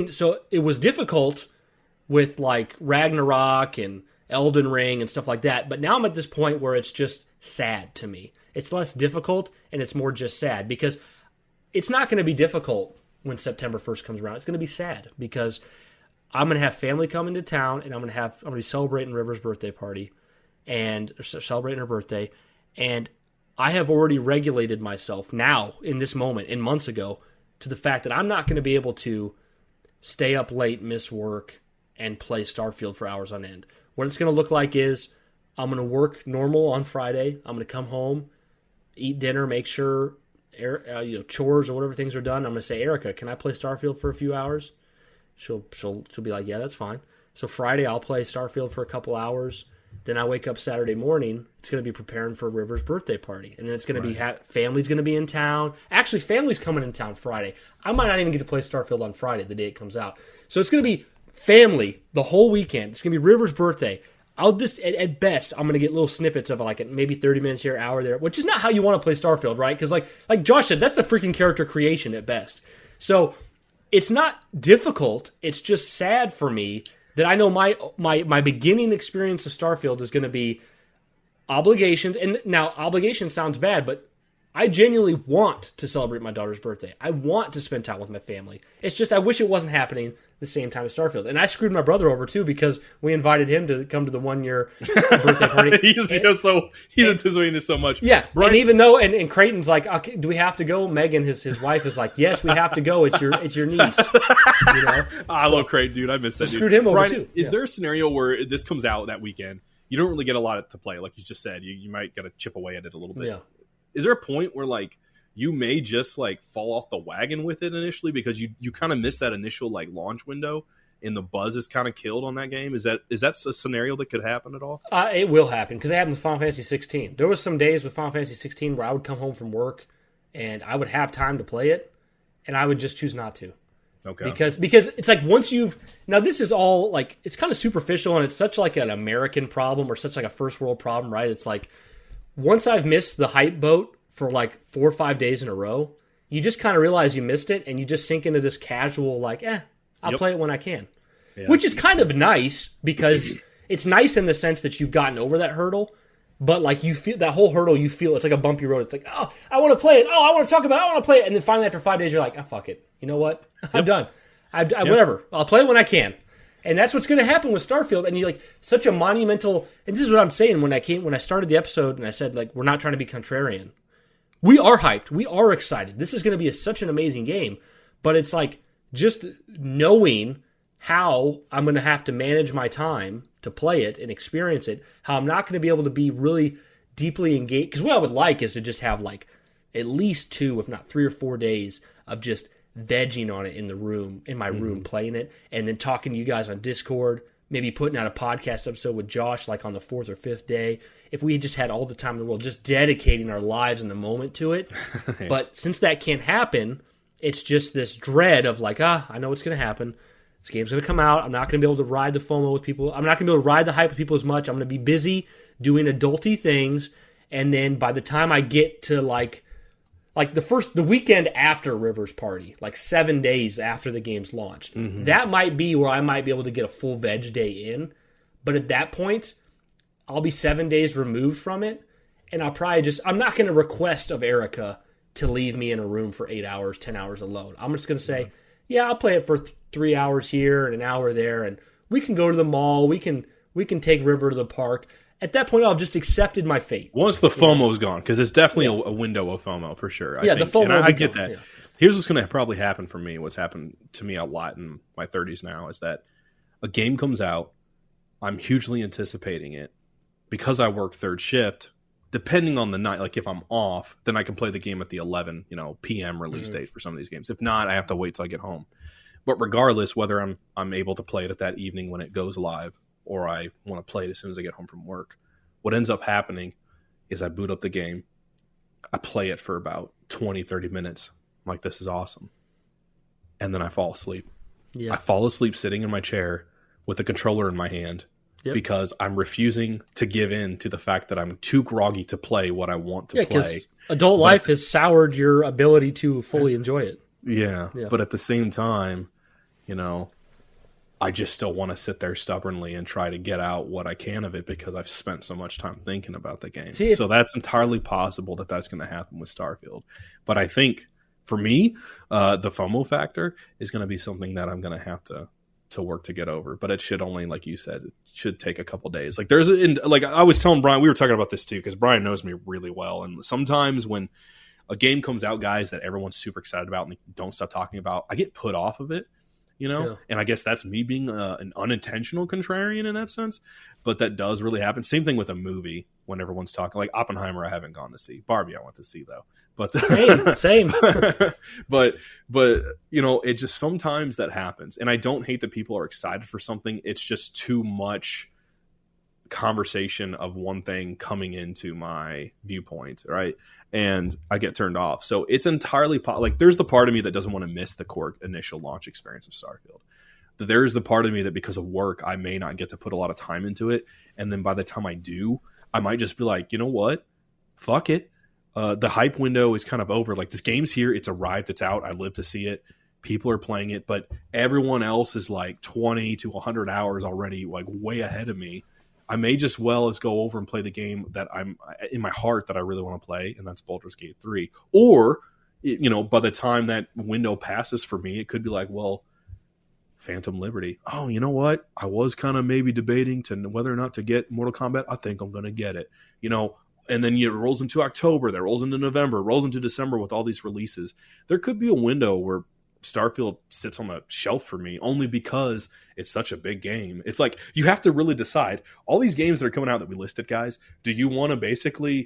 it was difficult with like Ragnarok and Elden Ring and stuff like that. But now I'm at this point where it's just sad to me. It's less difficult and it's more just sad because it's not going to be difficult when September 1st comes around. It's going to be sad because I'm going to have family coming to town and I'm going to be celebrating River's birthday party and celebrating her birthday. And I have already regulated myself now in this moment and months ago to the fact that I'm not going to be able to stay up late, miss work, and play Starfield for hours on end. What it's going to look like is I'm going to work normal on Friday. I'm going to come home, eat dinner, make sure chores or whatever things are done. I'm going to say, Erica, can I play Starfield for a few hours? She'll be like, yeah, that's fine. So Friday I'll play Starfield for a couple hours. Then I wake up Saturday morning. It's going to be preparing for River's birthday party. And then it's going to be family's going to be in town. Actually, family's coming in town Friday. I might not even get to play Starfield on Friday, the day it comes out. So it's going to be family the whole weekend. It's going to be River's birthday. I'll just, at best, I'm going to get little snippets of like maybe 30 minutes here, hour there, which is not how you want to play Starfield, right? Because like Josh said, that's the freaking character creation at best. So it's not difficult. It's just sad for me that I know my beginning experience of Starfield is going to be obligations. And now, obligation sounds bad, but I genuinely want to celebrate my daughter's birthday. I want to spend time with my family. It's just I wish it wasn't happening the same time as Starfield. And I screwed my brother over, too, because we invited him to come to the one-year birthday party. He's anticipating this so much. Yeah, Brian, and even though, and Creighton's like, okay, do we have to go? Megan, his wife, is like, yes, we have to go. It's your niece. You know? I love Creighton, dude. I miss that dude. Screwed him over, Brian, too. Is there a scenario where this comes out that weekend? You don't really get a lot to play, like you just said. You might got to chip away at it a little bit. Yeah. Is there a point where, like, you may just, like, fall off the wagon with it initially because you kind of miss that initial, like, launch window and the buzz is kind of killed on that game? Is that a scenario that could happen at all? It will happen because it happened with Final Fantasy 16. There was some days with Final Fantasy 16 where I would come home from work and I would have time to play it and I would just choose not to. Okay. Because it's like once you've... Now, this is all, like, it's kind of superficial and it's such, like, an American problem or such, like, a first world problem, right? It's like, once I've missed the hype boat for, like, 4 or 5 days in a row, you just kind of realize you missed it and you just sink into this casual, like, I'll play it when I can. Yeah, which is kind of nice because it's nice in the sense that you've gotten over that hurdle, but like you feel that whole hurdle, you feel it's like a bumpy road. It's like, oh, I want to play it. Oh, I want to talk about it. I want to play it. And then finally after 5 days, you're like, fuck it. You know what? I'm done. Whatever. I'll play it when I can. And that's what's going to happen with Starfield. And you like such a monumental, and this is what I'm saying when I started the episode and I said, like, we're not trying to be contrarian. We are hyped. We are excited. This is going to be such an amazing game, but it's like just knowing how I'm going to have to manage my time to play it and experience it, how I'm not going to be able to be really deeply engaged. Because what I would like is to just have like at least 2, if not 3 or 4 days of just vegging on it in my room, playing it, and then talking to you guys on Discord, maybe putting out a podcast episode with Josh like on the 4th or 5th day. If we just had all the time in the world, just dedicating our lives in the moment to it. Yeah. But since that can't happen, it's just this dread of like, I know what's going to happen. This game's going to come out. I'm not going to be able to ride the FOMO with people. I'm not going to be able to ride the hype with people as much. I'm going to be busy doing adulty things. And then by the time I get to like the weekend after River's party, like 7 days after the game's launched, that might be where I might be able to get a full veg day in. But at that point, I'll be 7 days removed from it. And I'm not going to request of Erica to leave me in a room for 8 hours, 10 hours alone. I'm just going to say, yeah, I'll play it for 3 hours here and an hour there, and we can go to the mall. We can take River to the park. At that point, I've just accepted my fate. Once the FOMO's gone, because it's definitely a window of FOMO for sure. I think. The FOMO. And I get that. Yeah. Here's what's going to probably happen for me. What's happened to me a lot in my 30s now is that a game comes out, I'm hugely anticipating it because I work third shift. Depending on the night, like if I'm off, then I can play the game at the 11 p.m. release date for some of these games. If not, I have to wait till I get home. But regardless, whether I'm able to play it at that evening when it goes live or I want to play it as soon as I get home from work, what ends up happening is I boot up the game, I play it for about 20, 30 minutes. I'm like, this is awesome. And then I fall asleep. Yeah. I fall asleep sitting in my chair with the controller in my hand. Yep. Because I'm refusing to give in to the fact that I'm too groggy to play what I want to play. Adult life has soured your ability to fully enjoy it. Yeah, but at the same time, I just still want to sit there stubbornly and try to get out what I can of it because I've spent so much time thinking about the game. So that's entirely possible that's going to happen with Starfield. But I think, for me, the FOMO factor is going to be something that I'm going to have to work to get over, but it should only, like you said, it should take a couple days. Like I was telling Brian, we were talking about this too, because Brian knows me really well. And sometimes when a game comes out, guys, that everyone's super excited about and they don't stop talking about, I get put off of it, you know? Yeah. And I guess that's me being an unintentional contrarian in that sense, but that does really happen. Same thing with a movie when everyone's talking, like Oppenheimer I haven't gone to see. Barbie I want to see though. But Same. but you know, it just sometimes that happens. And I don't hate that people are excited for something. It's just too much conversation of one thing coming into my viewpoint, right? And I get turned off. So it's entirely like there's the part of me that doesn't want to miss the core initial launch experience of Starfield. There's the part of me that because of work I may not get to put a lot of time into it, and then by the time I do, I might just be like, you know what, fuck it. The hype window is kind of over. Like, this game's here, it's arrived, it's out, I live to see it, people are playing it, but everyone else is like 20 to 100 hours already, like way ahead of me. I may just well as go over and play the game that I'm in my heart that I really want to play, and that's Baldur's Gate 3. Or, you know, by the time that window passes for me, it could be like, well, Phantom Liberty. Oh, you know what? I was kind of maybe debating to whether or not to get Mortal Kombat. I think I'm going to get it. You know, and then it rolls into October, that rolls into November, rolls into December with all these releases. There could be a window where Starfield sits on the shelf for me only because it's such a big game. It's like, you have to really decide, all these games that are coming out that we listed, guys, do you want to basically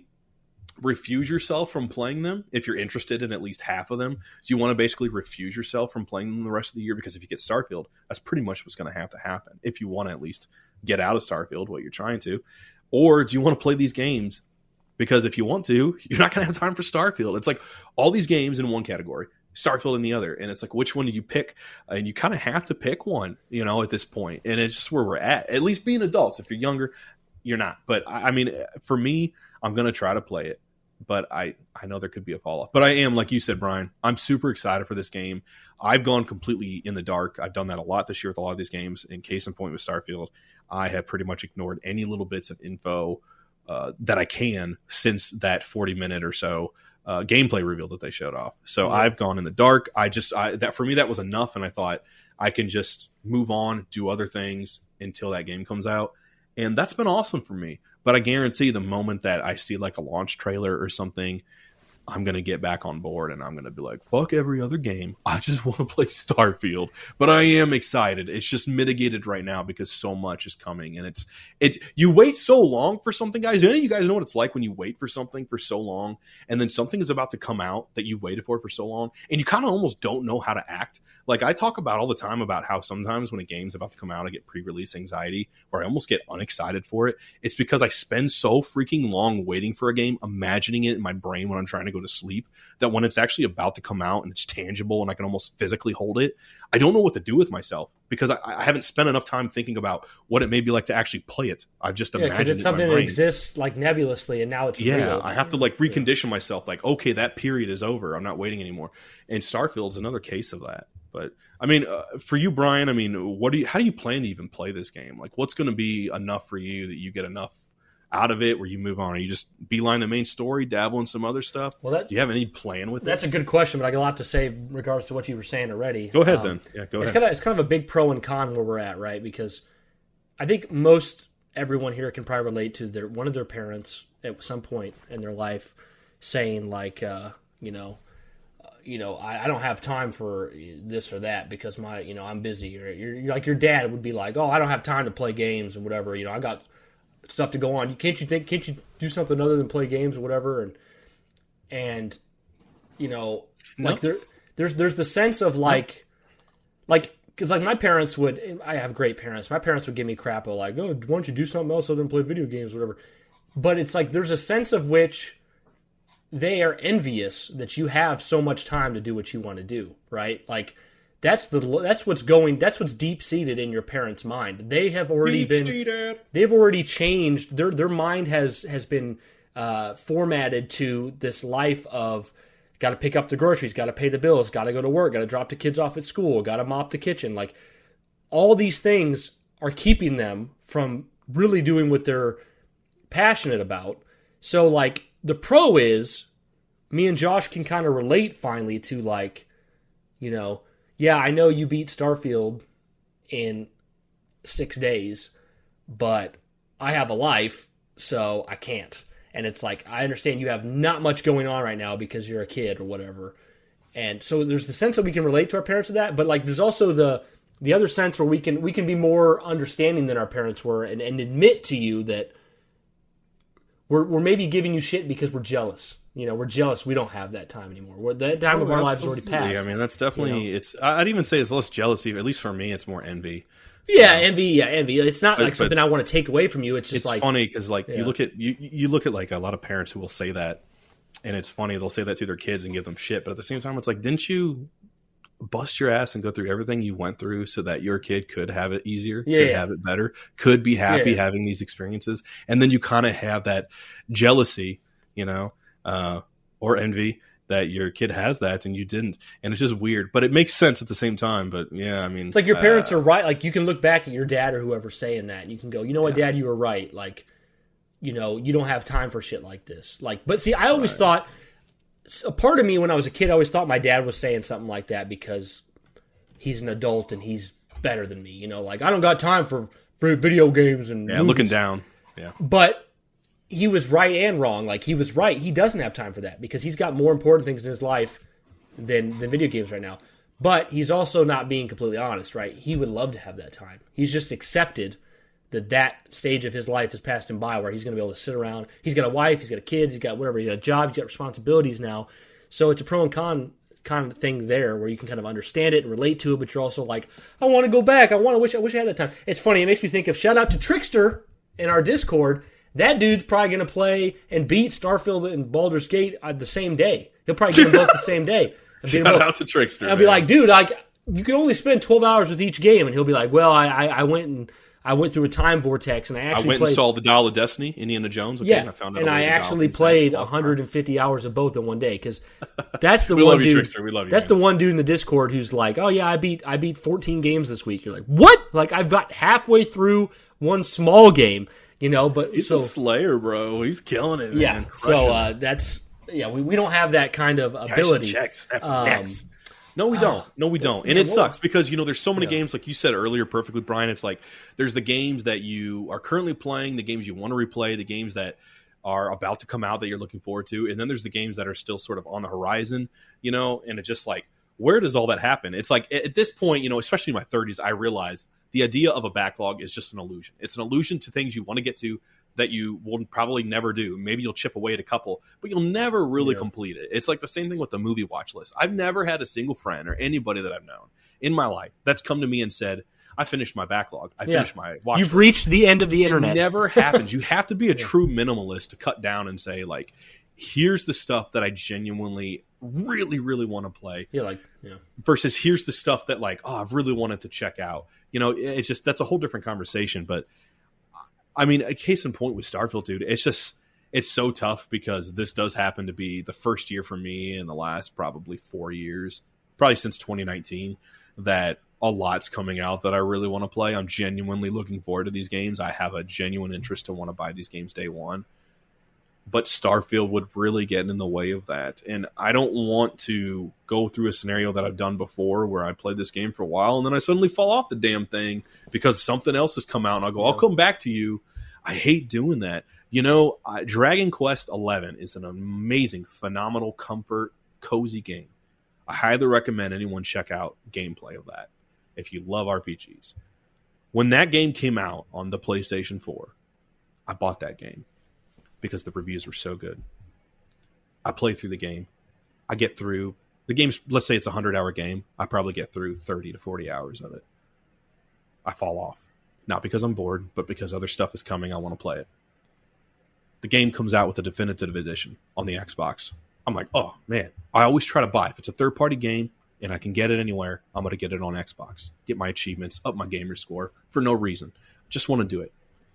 refuse yourself from playing them if you're interested in at least half of them? Do you want to basically refuse yourself from playing them the rest of the year? Because if you get Starfield, that's pretty much what's going to happen if you want to at least get out of Starfield what you're trying to. Or do you want to play these games because if you want to, you're not going to have time for Starfield? It's like all these games in one category, Starfield in the other, and it's like, which one do you pick? And you kind of have to pick one, you know, at this point. And it's just where we're at least being adults. If you're younger, you're not. But I mean, for me, I'm going to try to play it, but I know there could be a fall off. But I am, like you said, Brian, I'm super excited for this game. I've gone completely in the dark. I've done that a lot this year with a lot of these games. In case in point with Starfield, I have pretty much ignored any little bits of info that I can since that 40-minute or so gameplay reveal that they showed off. So yeah. I've gone in the dark. That for me, that was enough. And I thought I can just move on, do other things until that game comes out. And that's been awesome for me. But I guarantee the moment that I see like a launch trailer or something, I'm going to get back on board and I'm going to be like, fuck every other game. I just want to play Starfield. But I am excited. It's just mitigated right now because so much is coming. And it's you wait so long for something, guys. Do any of you guys know what it's like when you wait for something for so long and then something is about to come out that you waited for so long and you kind of almost don't know how to act? Like, I talk about all the time about how sometimes when a game's about to come out, I get pre-release anxiety or I almost get unexcited for it. It's because I spend so freaking long waiting for a game, imagining it in my brain when I'm trying to go to sleep, that when it's actually about to come out and it's tangible and I can almost physically hold it, I don't know what to do with myself because I haven't spent enough time thinking about what it may be like to actually play it. I've just imagined it. It's something that exists like nebulously and now it's real. I have to like recondition myself like, okay, that period is over. I'm not waiting anymore. And Starfield's another case of that. But I mean, for you, Brian, I mean, how do you plan to even play this game? Like, what's going to be enough for you that you get enough out of it where you move on? Or you just beeline the main story, dabble in some other stuff? Well, do you have any plan with it? That's a good question, but I got a lot to say in regards to what you were saying already. Go ahead then. Yeah, go ahead. It's kind of a big pro and con where we're at, right? Because I think most everyone here can probably relate to one of their parents at some point in their life saying like, I don't have time for this or that because I'm busy. Or you're like your dad would be like, oh, I don't have time to play games and whatever. I got stuff to go on. Can't you do something other than play games or whatever? And like there's the sense of like because like my parents I have great parents. My parents would give me crap about like, oh, why don't you do something else other than play video games or whatever. But it's like there's a sense of which they are envious that you have so much time to do what you want to do, right? Like that's what's deep seated in your parents' mind. They have already they've already changed their mind has been formatted to this life of got to pick up the groceries, got to pay the bills, got to go to work, got to drop the kids off at school, got to mop the kitchen. Like all these things are keeping them from really doing what they're passionate about. So like the pro is me and Josh can kind of relate finally to like, yeah, I know you beat Starfield in 6 days, but I have a life, so I can't. And it's like, I understand you have not much going on right now because you're a kid or whatever. And so there's the sense that we can relate to our parents with that, but like there's also the the other sense where we can be more understanding than our parents were, and admit to you that we're maybe giving you shit because we're jealous. We're jealous. We don't have that time anymore. That time of our lives is already passed. I mean, that's definitely it's. I'd even say it's less jealousy. At least for me, it's more envy. Yeah, envy. Yeah, envy. It's not like something I want to take away from you. It's just it's funny because you look at you look at like a lot of parents who will say that, and it's funny they'll say that to their kids and give them shit. But at the same time, it's like, didn't you bust your ass and go through everything you went through so that your kid could have it easier, could have it better, could be happy having these experiences? And then you kind of have that jealousy, or envy that your kid has that and you didn't. And it's just weird, but it makes sense at the same time. But yeah, I mean, it's like your parents are right. Like you can look back at your dad or whoever's saying that and you can go, you know what, Dad, you were right. Like, you don't have time for shit like this. Like, but see, I always thought, a part of me when I was a kid, I always thought my dad was saying something like that because he's an adult and he's better than me. Like, I don't got time for video games and movies. Looking down. Yeah. But he was right and wrong. Like, he was right. He doesn't have time for that because he's got more important things in his life than video games right now. But he's also not being completely honest, right? He would love to have that time. He's just accepted that stage of his life has passed him by where he's going to be able to sit around. He's got a wife, he's got kids, he's got whatever, he's got a job, he's got responsibilities now. So it's a pro and con kind of thing there where you can kind of understand it and relate to it, but you're also like, I want to go back. I wish I had that time. It's funny. It makes me think of, shout out to Trickster in our Discord. That dude's probably going to play and beat Starfield and Baldur's Gate the same day. He'll probably get them both the same day. Shout out to Trickster. I'll be like, dude, you can only spend 12 hours with each game. And he'll be like, well, I went through a time vortex, and I went and saw the Dial of Destiny, Indiana Jones. Okay, and I found out. And I actually played 150 hours of both in one day because that's the we one love dude. You, Trickster. We love you. That's the one dude in the Discord who's like, "Oh yeah, I beat 14 games this week." You're like, "What?" Like I've got halfway through one small game, But he's a slayer, bro. He's killing it. Yeah. Man. So that's we don't have that kind of ability. Checks. Next. No, we don't. No, we don't. And it sucks because, there's so many games, like you said earlier perfectly, Brian. It's like there's the games that you are currently playing, the games you want to replay, the games that are about to come out that you're looking forward to. And then there's the games that are still sort of on the horizon, and it's just like, where does all that happen? It's like at this point, especially in my 30s, I realized the idea of a backlog is just an illusion. It's an illusion to things you want to get to that you will probably never do. Maybe you'll chip away at a couple, but you'll never really complete it. It's like the same thing with the movie watch list. I've never had a single friend or anybody that I've known in my life that's come to me and said, I finished my backlog. I finished my watch You've reached the end of the internet. It never happens. You have to be a true minimalist to cut down and say, like, here's the stuff that I genuinely really, really want to play. Versus here's the stuff that, like, I've really wanted to check out. It's just, that's a whole different conversation. But I mean, a case in point with Starfield, dude, it's so tough because this does happen to be the first year for me in the last probably 4 years, probably since 2019, that a lot's coming out that I really want to play. I'm genuinely looking forward to these games. I have a genuine interest to want to buy these games day one. But Starfield would really get in the way of that. And I don't want to go through a scenario that I've done before where I played this game for a while and then I suddenly fall off the damn thing because something else has come out and I'll go, I'll come back to you. I hate doing that. Dragon Quest XI is an amazing, phenomenal, comfort, cozy game. I highly recommend anyone check out gameplay of that if you love RPGs. When that game came out on the PlayStation 4, I bought that game because the reviews were so good. I play through the game. I get through the game's, let's say it's a 100-hour game. I probably get through 30 to 40 hours of it. I fall off. Not because I'm bored, but because other stuff is coming. I want to play it. The game comes out with a definitive edition on the Xbox. I'm like, oh, man. I always try to buy. If it's a third-party game and I can get it anywhere, I'm going to get it on Xbox. Get my achievements, up my gamer score for no reason. Just want to do it.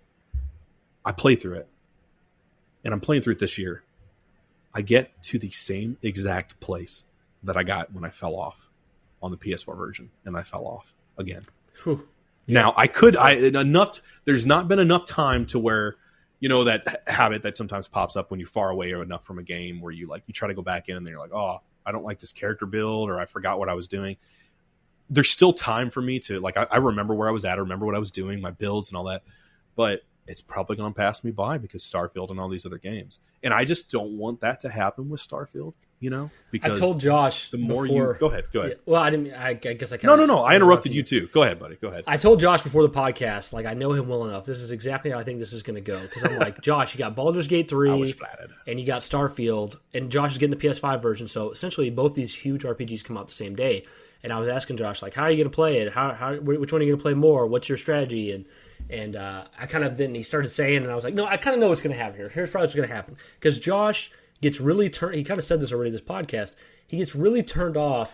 I play through it. And I'm playing through it this year. I get to the same exact place that I got when I fell off on the PS4 version, and I fell off again. Whew. Now, there's not been enough time to where, that habit that sometimes pops up when you're far away or enough from a game where you try to go back in and then you're like, oh, I don't like this character build or I forgot what I was doing. There's still time for me to, I remember where I was at, I remember what I was doing, my builds and all that, but it's probably going to pass me by because Starfield and all these other games. And I just don't want that to happen with Starfield. Because I told Josh the more before, you go ahead. Yeah, well, I didn't. I guess I No. I interrupted you too. Go ahead, buddy. Go ahead. I told Josh before the podcast, like I know him well enough. This is exactly how I think this is going to go. Because I'm like, Josh, you got Baldur's Gate 3, I was flattered. and you got Starfield, and Josh is getting the PS5 version. So essentially, both these huge RPGs come out the same day. And I was asking Josh, like, how are you going to play it? Which one are you going to play more? What's your strategy? And I kind of then he started saying, and I was like, no, I kind of know what's going to happen here. Here's probably what's going to happen because Josh gets really turned. He kind of said this already in this podcast. He gets really turned off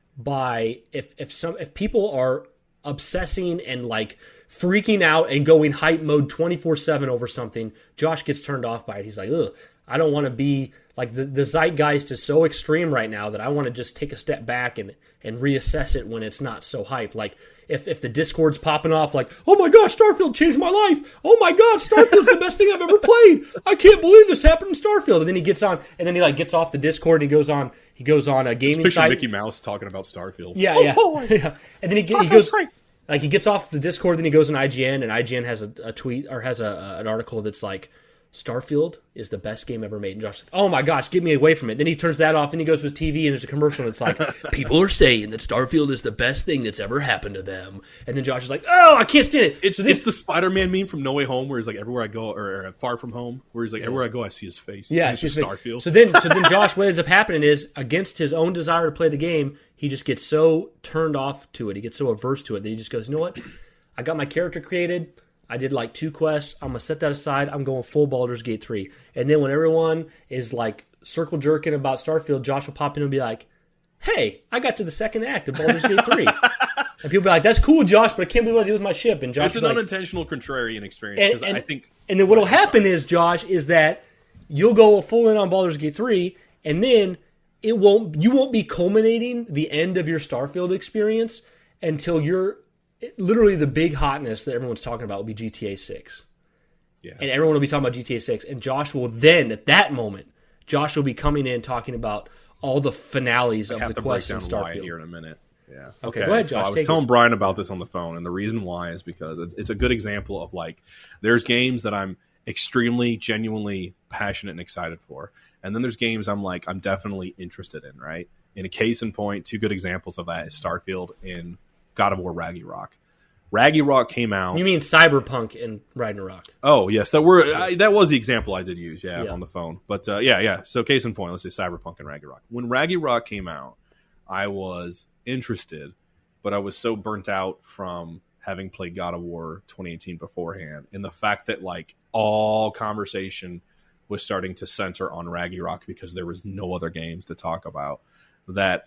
by if people are obsessing and like freaking out and going hype mode 24/7 over something. Josh gets turned off by it. He's like, ugh, I don't want to be like the zeitgeist is so extreme right now that I want to just take a step back and reassess it when it's not so hype. Like if the Discord's popping off like, oh my gosh, Starfield changed my life. Oh my God, Starfield's the best thing I've ever played. I can't believe this happened in Starfield. And then he gets on, and then he like gets off the Discord and he goes on a gaming Just picture site. Mickey Mouse talking about Starfield. Yeah. Yeah. And then he goes like he gets off the Discord, then he goes on IGN, and IGN has a tweet or has an article that's like, Starfield is the best game ever made. And Josh's like, oh my gosh, get me away from it. Then he turns that off and he goes to his TV and there's a commercial and it's like, people are saying that Starfield is the best thing that's ever happened to them. And then Josh is like, oh, I can't stand it. It's the Spider-Man meme from No Way Home where he's like, everywhere I go, or Far From Home, where he's like, everywhere I go, I see his face. Yeah, it's just Starfield. So then Josh, what ends up happening is, against his own desire to play the game, he just gets so turned off to it. He gets so averse to it that he just goes, you know what? I got my character created. I did like 2 quests. I'm going to set that aside. I'm going full Baldur's Gate 3. And then when everyone is like circle jerking about Starfield, Josh will pop in and be like, hey, I got to the second act of Baldur's Gate 3. And people be like, that's cool, Josh, but I can't believe what I do with my ship. And Josh it's an unintentional contrarian experience. Because I think. And then what will happen is, Josh, is that you'll go full in on Baldur's Gate 3, and then you won't be culminating the end of your Starfield experience until you're literally the big hotness that everyone's talking about will be GTA 6. Yeah. And everyone will be talking about GTA 6. And Josh will then, at that moment, Josh will be coming in talking about all the finales of the quests in Starfield. Here in a minute. Yeah. Okay, go ahead, Josh. So I was telling Brian about this on the phone, and the reason why is because it's a good example of like, there's games that I'm extremely, genuinely passionate and excited for. And then there's games I'm definitely interested in, right? In a case in point, 2 good examples of that is Starfield and God of War Ragnarok. Ragnarok came out. You mean Cyberpunk and Ragnarok? Oh yes, that was the example I did use. Yeah. On the phone. But yeah. So case in point, let's say Cyberpunk and Ragnarok. When Ragnarok came out, I was interested, but I was so burnt out from having played God of War 2018 beforehand, and the fact that like all conversation was starting to center on Ragnarok because there was no other games to talk about. That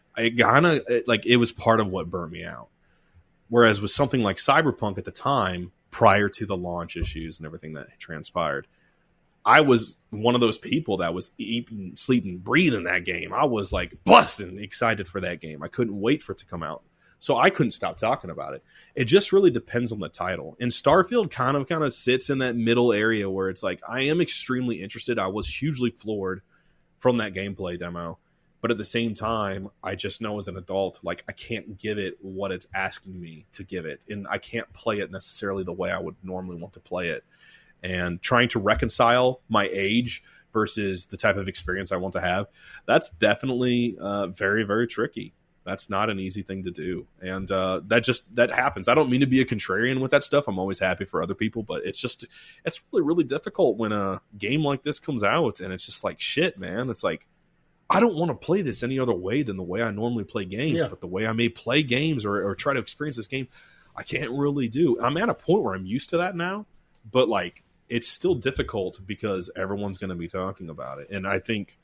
it was part of what burnt me out. Whereas with something like Cyberpunk at the time, prior to the launch issues and everything that transpired, I was one of those people that was eating, sleeping, breathing that game. I was like busting excited for that game. I couldn't wait for it to come out. So I couldn't stop talking about it. It just really depends on the title. And Starfield kind of sits in that middle area where it's like, I am extremely interested. I was hugely floored from that gameplay demo. But at the same time, I just know as an adult, like I can't give it what it's asking me to give it. And I can't play it necessarily the way I would normally want to play it. And trying to reconcile my age versus the type of experience I want to have, that's definitely very, very tricky. That's not an easy thing to do. And that happens. I don't mean to be a contrarian with that stuff. I'm always happy for other people, but it's really, really difficult when a game like this comes out and it's just like, shit, man. It's like, I don't want to play this any other way than the way I normally play games, but the way I may play games or try to experience this game, I can't really do. I'm at a point where I'm used to that now, but like it's still difficult because everyone's going to be talking about it. And I think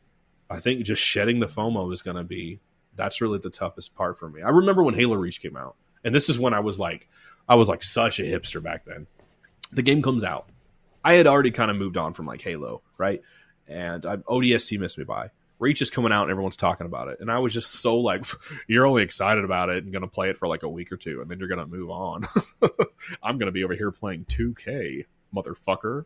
just shedding the FOMO is going to be, that's really the toughest part for me. I remember when Halo Reach came out, and this is when I was like such a hipster back then. The game comes out. I had already kind of moved on from like Halo, right? And ODST missed me by. Reach is coming out and everyone's talking about it. And I was just so like, you're only excited about it and going to play it for like a week or two, and then you're going to move on. I'm going to be over here playing 2K, motherfucker.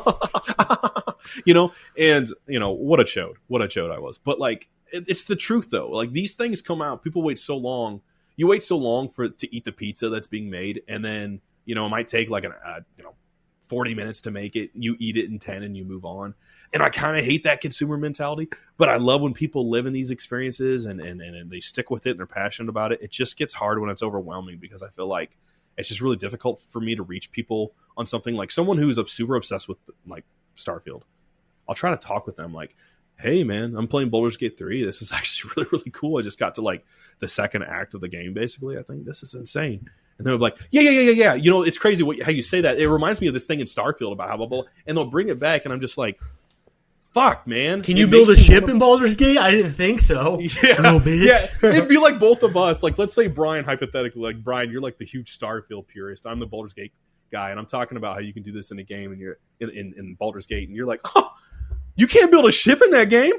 What a chode I was. But like, it's the truth though. Like these things come out, people wait so long. You wait so long to eat the pizza that's being made. And then, it might take like 40 minutes to make it. You eat it in 10 and you move on. And I kind of hate that consumer mentality, but I love when people live in these experiences and they stick with it and they're passionate about it. It just gets hard when it's overwhelming because I feel like it's just really difficult for me to reach people on something. Like someone who's super obsessed with like Starfield. I'll try to talk with them like, hey man, I'm playing Baldur's Gate 3. This is actually really, really cool. I just got to like the second act of the game, basically. I think this is insane. And they'll be like, yeah. You know, it's crazy how you say that. It reminds me of this thing in Starfield about how blah, blah, blah. And they'll bring it back and I'm just like, fuck, man. Can you build a ship in Baldur's Gate? I didn't think so. Yeah. Little bitch. Yeah. It'd be like both of us. Like, let's say Brian, hypothetically, like Brian, you're like the huge Starfield purist. I'm the Baldur's Gate guy. And I'm talking about how you can do this in a game and you're in Baldur's Gate. And you're like, oh, you can't build a ship in that game?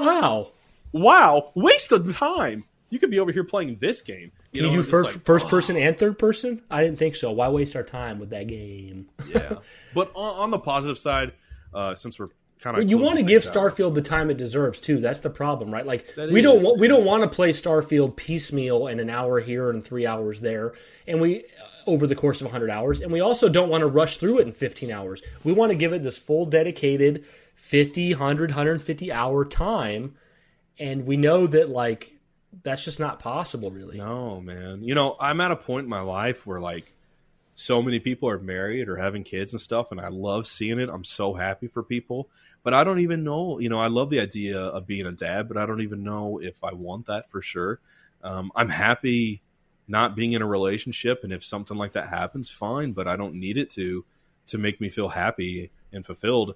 Wow. Waste of time. You could be over here playing this game. Can you do first person and third person? I didn't think so. Why waste our time with that game? Yeah. But on the positive side, since we're kind of... You want to give Starfield the time it deserves, too. That's the problem, right? Like, we don't want to play Starfield piecemeal in an hour here and 3 hours there, and we over the course of 100 hours. And we also don't want to rush through it in 15 hours. We want to give it this full dedicated 50, 100, 150 hour time. And we know that, like, that's just not possible, really. No, man. You know, I'm at a point in my life where, like, so many people are married or having kids and stuff, and I love seeing it. I'm so happy for people. But I don't even know, you know, I love the idea of being a dad, but I don't even know if I want that for sure. I'm happy not being in a relationship, and if something like that happens, fine, but I don't need it to make me feel happy and fulfilled.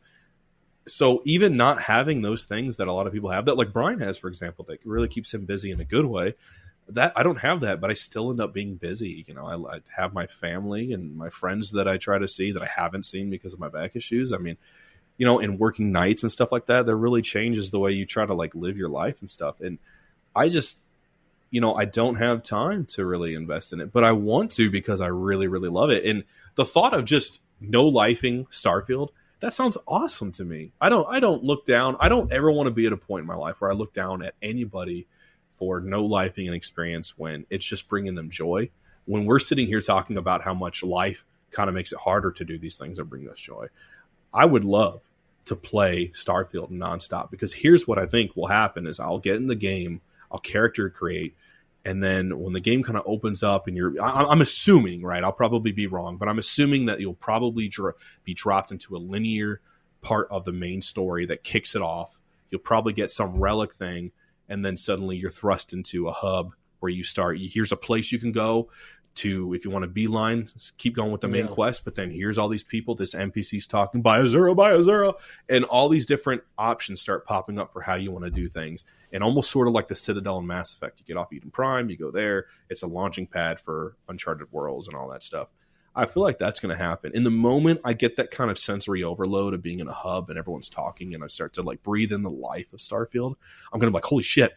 So even not having those things that a lot of people have, that like Brian has, for example, that really keeps him busy in a good way, that I don't have that, but I still end up being busy. You know, I have my family and my friends that I try to see that I haven't seen because of my back issues. I mean, you know, and working nights and stuff like that really changes the way you try to like live your life and stuff. And I just, you know, I don't have time to really invest in it, but I want to because I really, really love it. And the thought of just no-lifing Starfield, that sounds awesome to me. I don't look down. I don't ever want to be at a point in my life where I look down at anybody for no-lifing an experience when it's just bringing them joy. When we're sitting here talking about how much life kind of makes it harder to do these things that bring us joy, I would love to play Starfield nonstop, because here's what I think will happen is I'll get in the game, I'll character create, and then when the game kind of opens up and I'm assuming, right, I'll probably be wrong, but I'm assuming that you'll probably be dropped into a linear part of the main story that kicks it off. You'll probably get some relic thing, and then suddenly you're thrust into a hub where you start. Here's a place you can go to if you want to beeline, keep going with the main quest, but then here's all these people, this NPC's talking, buy a zero, and all these different options start popping up for how you want to do things. And almost sort of like the Citadel in Mass Effect. You get off Eden Prime, you go there, it's a launching pad for Uncharted Worlds and all that stuff. I feel like that's going to happen. In the moment I get that kind of sensory overload of being in a hub and everyone's talking and I start to like breathe in the life of Starfield, I'm going to be like, holy shit.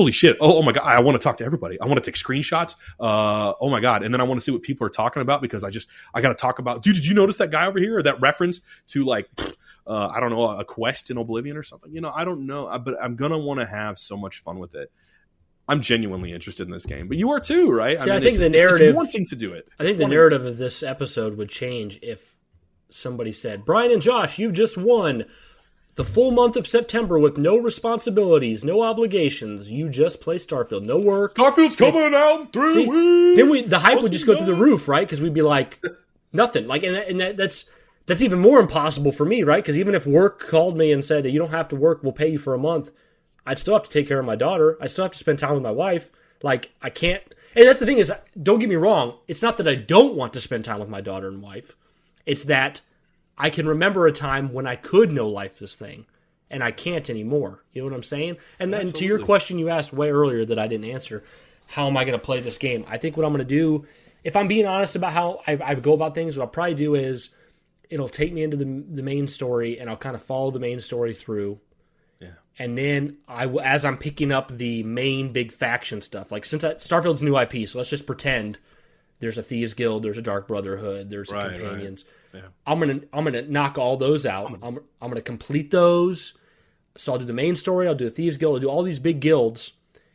Oh my God. I want to talk to everybody. I want to take screenshots. Oh my God. And then I want to see what people are talking about, because I got to talk about, dude, did you notice that guy over here? Or that reference to like, I don't know, a quest in Oblivion or something. You know, I don't know, but I'm going to want to have so much fun with it. I'm genuinely interested in this game, but you are too, right? See, I think the narrative, it's wanting to do it. I think the narrative of this episode would change if somebody said, Brian and Josh, you've just won the full month of September with no responsibilities, no obligations. You just play Starfield, no work. Starfield's coming out in 3 weeks. Then the hype would just go through the roof, right? Because we'd be like, nothing. Like, that's even more impossible for me, right? Because even if work called me and said that you don't have to work, we'll pay you for a month, I'd still have to take care of my daughter. I still have to spend time with my wife. Like, I can't. And that's the thing is, don't get me wrong. It's not that I don't want to spend time with my daughter and wife. It's that I can remember a time when I could no-life this thing, and I can't anymore. You know what I'm saying? And then to your question you asked way earlier that I didn't answer, how am I going to play this game? I think what I'm going to do, if I'm being honest about how I go about things, what I'll probably do is it'll take me into the main story, and I'll kind of follow the main story through. Yeah. And then as I'm picking up the main big faction stuff, like since Starfield's new IP, so let's just pretend there's a Thieves Guild, there's a Dark Brotherhood, there's Companions. Right. Yeah. I'm gonna knock all those out. I'm gonna complete those. So I'll do the main story. I'll do the Thieves Guild. I'll do all these big guilds,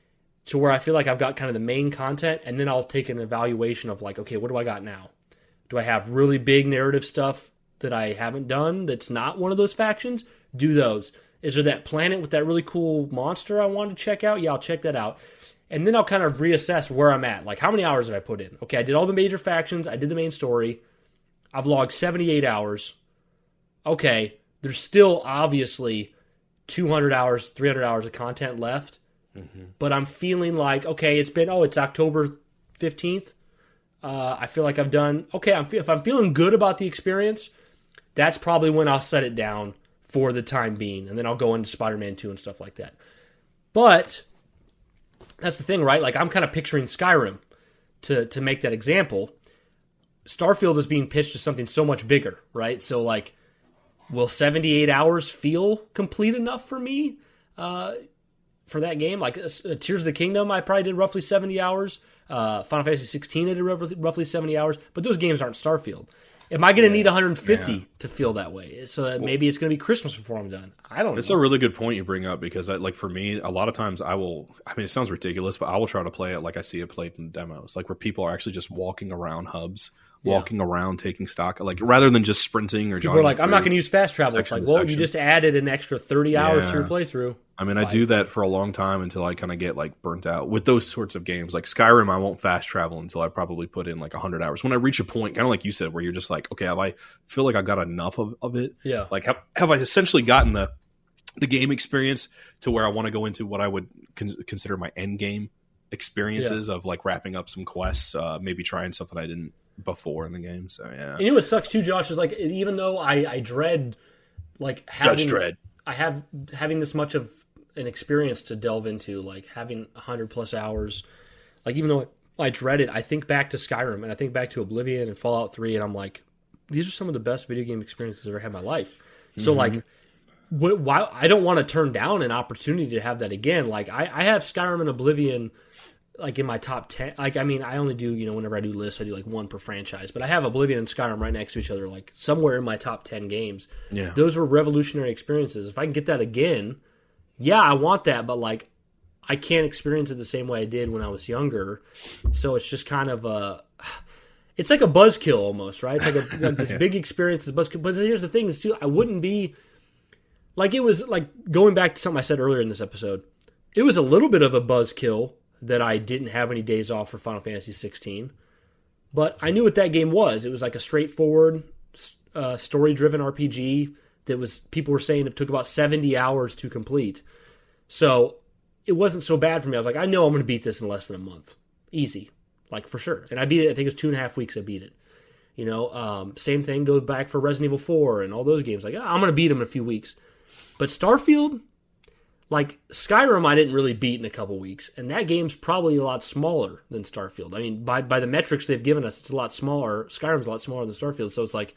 to where I feel like I've got kind of the main content, and then I'll take an evaluation of like, okay, what do I got now? Do I have really big narrative stuff that I haven't done that's not one of those factions, do those. Is there that planet with that really cool monster I wanted to check out? Yeah, I'll check that out. And then I'll kind of reassess where I'm at. Like, how many hours have I put in? Okay, I did all the major factions. I did the main story. I've logged 78 hours. Okay, there's still obviously 200 hours, 300 hours of content left. Mm-hmm. But I'm feeling like, okay, it's October 15th. I feel like I've done, okay, if I'm feeling good about the experience, that's probably when I'll set it down for the time being. And then I'll go into Spider-Man 2 and stuff like that. But that's the thing, right? Like, I'm kind of picturing Skyrim to make that example. Starfield is being pitched as something so much bigger, right? So, like, will 78 hours feel complete enough for me for that game? Like, Tears of the Kingdom, I probably did roughly 70 hours. Final Fantasy 16, I did roughly 70 hours. But those games aren't Starfield. Am I going to need 150 to feel that way? So that maybe it's going to be Christmas before I'm done. I don't know. It's a really good point you bring up because, for me, a lot of times it sounds ridiculous, but I will try to play it like I see it played in demos, like where people are actually just walking around hubs, walking around, taking stock, like rather than just sprinting or people are like, I'm not going to use fast travel. It's like, well, you just added an extra 30 hours to your playthrough. I mean, I do that for a long time until I kind of get like burnt out with those sorts of games. Like Skyrim, I won't fast travel until I probably put in like 100 hours. When I reach a point, kind of like you said, where you're just like, okay, I feel like I got enough of it. Yeah. Like, have I essentially gotten the game experience to where I want to go into what I would consider my end game experiences of like wrapping up some quests, maybe trying something I didn't before in the game. So yeah. And you know what sucks too, Josh, is like, even though I dread like having having this much of an experience to delve into, like having 100+ hours, like even though I dread it, I think back to Skyrim and I think back to Oblivion and Fallout 3, and I'm like, these are some of the best video game experiences I've ever had in my life. So like, why I don't want to turn down an opportunity to have that again. Like I have Skyrim and Oblivion like in my top 10. Like, I mean, I only do, whenever I do lists, I do like one per franchise, but I have Oblivion and Skyrim right next to each other, like somewhere in my top 10 games. Yeah. Those were revolutionary experiences. If I can get that again, yeah, I want that, but like, I can't experience it the same way I did when I was younger. So it's just kind of it's like a buzzkill almost, right? It's like this big experience, this buzzkill. But here's the thing is too, I wouldn't be like, it was like going back to something I said earlier in this episode. It was a little bit of a buzzkill that I didn't have any days off for Final Fantasy 16, but I knew what that game was. It was like a straightforward, story-driven RPG that was, people were saying it took about 70 hours to complete. So it wasn't so bad for me. I was like, I know I'm going to beat this in less than a month. Easy. Like, for sure. And I beat it, I think it was 2.5 weeks I beat it. Same thing goes back for Resident Evil 4 and all those games. Like, I'm going to beat them in a few weeks. But Starfield, like Skyrim, I didn't really beat in a couple weeks, and that game's probably a lot smaller than Starfield. I mean, by the metrics they've given us, it's a lot smaller. Skyrim's a lot smaller than Starfield, so it's like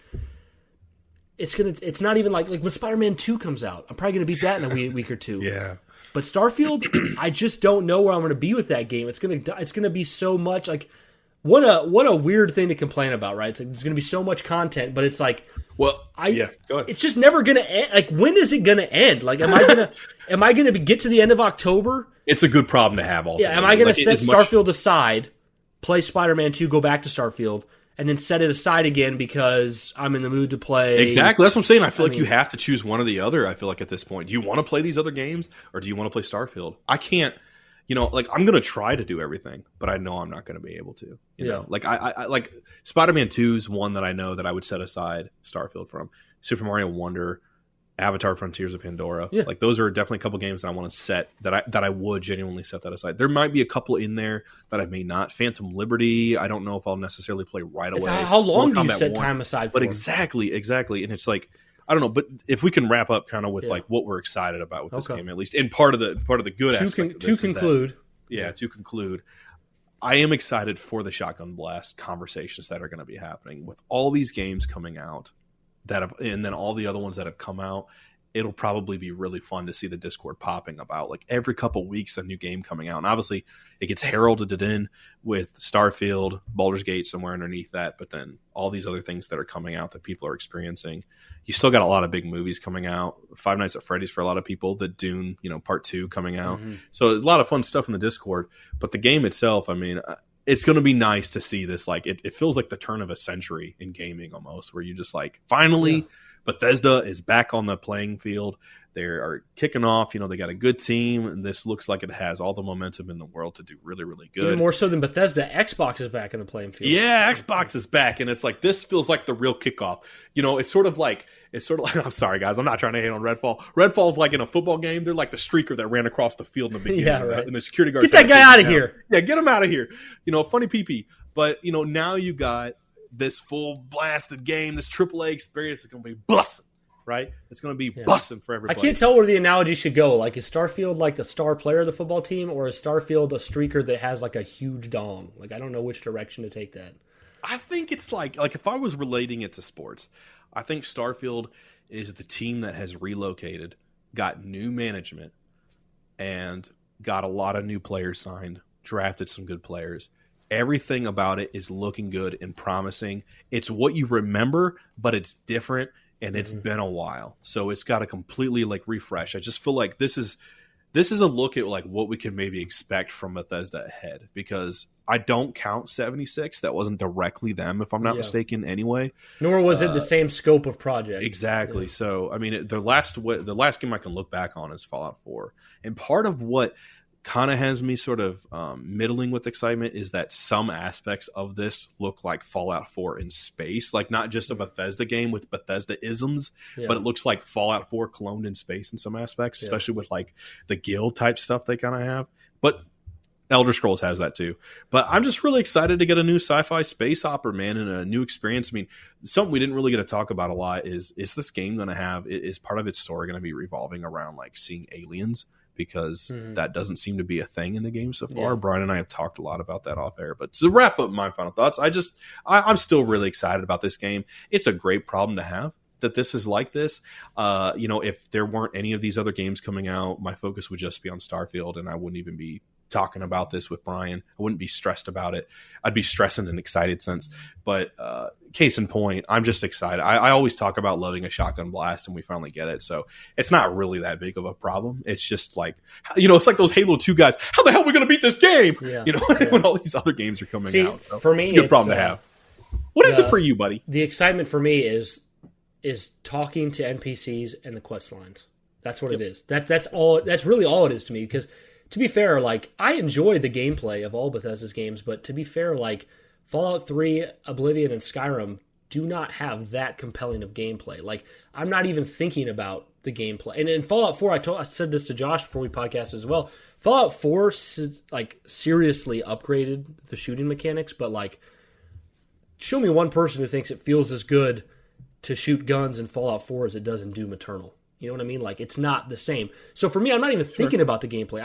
it's not even like when Spider-Man 2 comes out, I'm probably gonna beat that in a week or two. Yeah. But Starfield, I just don't know where I'm gonna be with that game. It's gonna be so much like what a weird thing to complain about, right? It's like there's gonna be so much content, but it's like, well, go ahead. It's just never gonna end. Like, when is it gonna end? Like, am I gonna get to the end of October? It's a good problem to have. Ultimately. Yeah, am I gonna set Starfield aside, play Spider-Man 2, go back to Starfield, and then set it aside again because I'm in the mood to play? Exactly, that's what I'm saying. I feel like you have to choose one or the other. I feel like at this point, do you want to play these other games or do you want to play Starfield? I can't. I'm gonna try to do everything, but I know I'm not gonna be able to. You know, like I like Spider-Man 2 is one that I know that I would set aside Starfield from. Super Mario Wonder, Avatar: Frontiers of Pandora. Yeah. Like, those are definitely a couple games that I want to set that I would genuinely set that aside. There might be a couple in there that I may not. Phantom Liberty, I don't know if I'll necessarily play right away. How long do you set time aside for? But exactly. And it's like, I don't know, but if we can wrap up kind of with like what we're excited about with this game, at least, and part of the good aspect of this to conclude. To conclude, I am excited for the Shotgun Blast conversations that are going to be happening with all these games coming out and then all the other ones that have come out. It'll probably be really fun to see the Discord popping about like every couple weeks, a new game coming out. And obviously it gets heralded in with Starfield, Baldur's Gate somewhere underneath that, but then all these other things that are coming out that people are experiencing. You still got a lot of big movies coming out. Five Nights at Freddy's for a lot of people, the Dune, Part 2 coming out. Mm-hmm. So there's a lot of fun stuff in the Discord, but the game itself, I mean, it's going to be nice to see this. Like it feels like the turn of a century in gaming almost, where you just like finally Bethesda is back on the playing field. They are kicking off. They got a good team, and this looks like it has all the momentum in the world to do really, really good. Even more so than Bethesda, Xbox is back in the playing field. Yeah, Xbox is back, and it's like this feels like the real kickoff. It's sort of like I'm sorry, guys, I'm not trying to hate on Redfall. Redfall's like in a football game. They're like the streaker that ran across the field in the beginning. Yeah, right. And the security guards get that guy out of here. Yeah, get him out of here. Funny pee-pee. But now you got this full blasted game. This AAA experience is going to be busting. Right? It's going to be busting for everybody. I can't tell where the analogy should go. Like, is Starfield like the star player of the football team, or is Starfield a streaker that has like a huge dong? Like, I don't know which direction to take that. I think it's like if I was relating it to sports, I think Starfield is the team that has relocated, got new management, and got a lot of new players signed, drafted some good players. Everything about it is looking good and promising. It's what you remember, but it's different. And it's been a while, so it's got to completely like refresh. I just feel like this is a look at like what we can maybe expect from Bethesda ahead, because I don't count 76. That wasn't directly them, if I'm not mistaken, anyway. Nor was it the same scope of project. Exactly. Yeah. So I mean, the last game I can look back on is Fallout 4, and part of what kind of has me sort of middling with excitement is that some aspects of this look like Fallout 4 in space, like not just a Bethesda game with Bethesda isms, but it looks like Fallout 4 cloned in space in some aspects, especially with like the guild type stuff they kind of have. But Elder Scrolls has that too. But I'm just really excited to get a new sci-fi space opera, man, and a new experience. I mean, something we didn't really get to talk about a lot is this game going to have, is part of its story going to be revolving around like seeing aliens? Because that doesn't seem to be a thing in the game so far. Brian and I have talked a lot about that off air. But to wrap up my final thoughts, I'm still really excited about this game. It's a great problem to have, that this is like this. If there weren't any of these other games coming out, my focus would just be on Starfield, and I wouldn't even be talking about this with Brian. I wouldn't be stressed about it. I'd be stressed in an excited sense. But case in point, I'm just excited. I always talk about loving a shotgun blast, and we finally get it. So it's not really that big of a problem. It's just like, it's like those Halo 2 guys. How the hell are we going to beat this game? When all these other games are coming out. So for me, it's a good problem to have. What is it for you, buddy? The excitement for me is talking to NPCs and the quest lines. That's what it is. That's all. That's really all it is to me, because to be fair, like, I enjoy the gameplay of all Bethesda's games, but to be fair, like, Fallout 3, Oblivion, and Skyrim do not have that compelling of gameplay. Like, I'm not even thinking about the gameplay. And in Fallout 4, I said this to Josh before we podcasted as well. Fallout 4, like, seriously upgraded the shooting mechanics, but, like, show me one person who thinks it feels as good to shoot guns in Fallout 4 as it does in Doom Eternal. You know what I mean? Like, it's not the same. So for me, I'm not even thinking about the gameplay.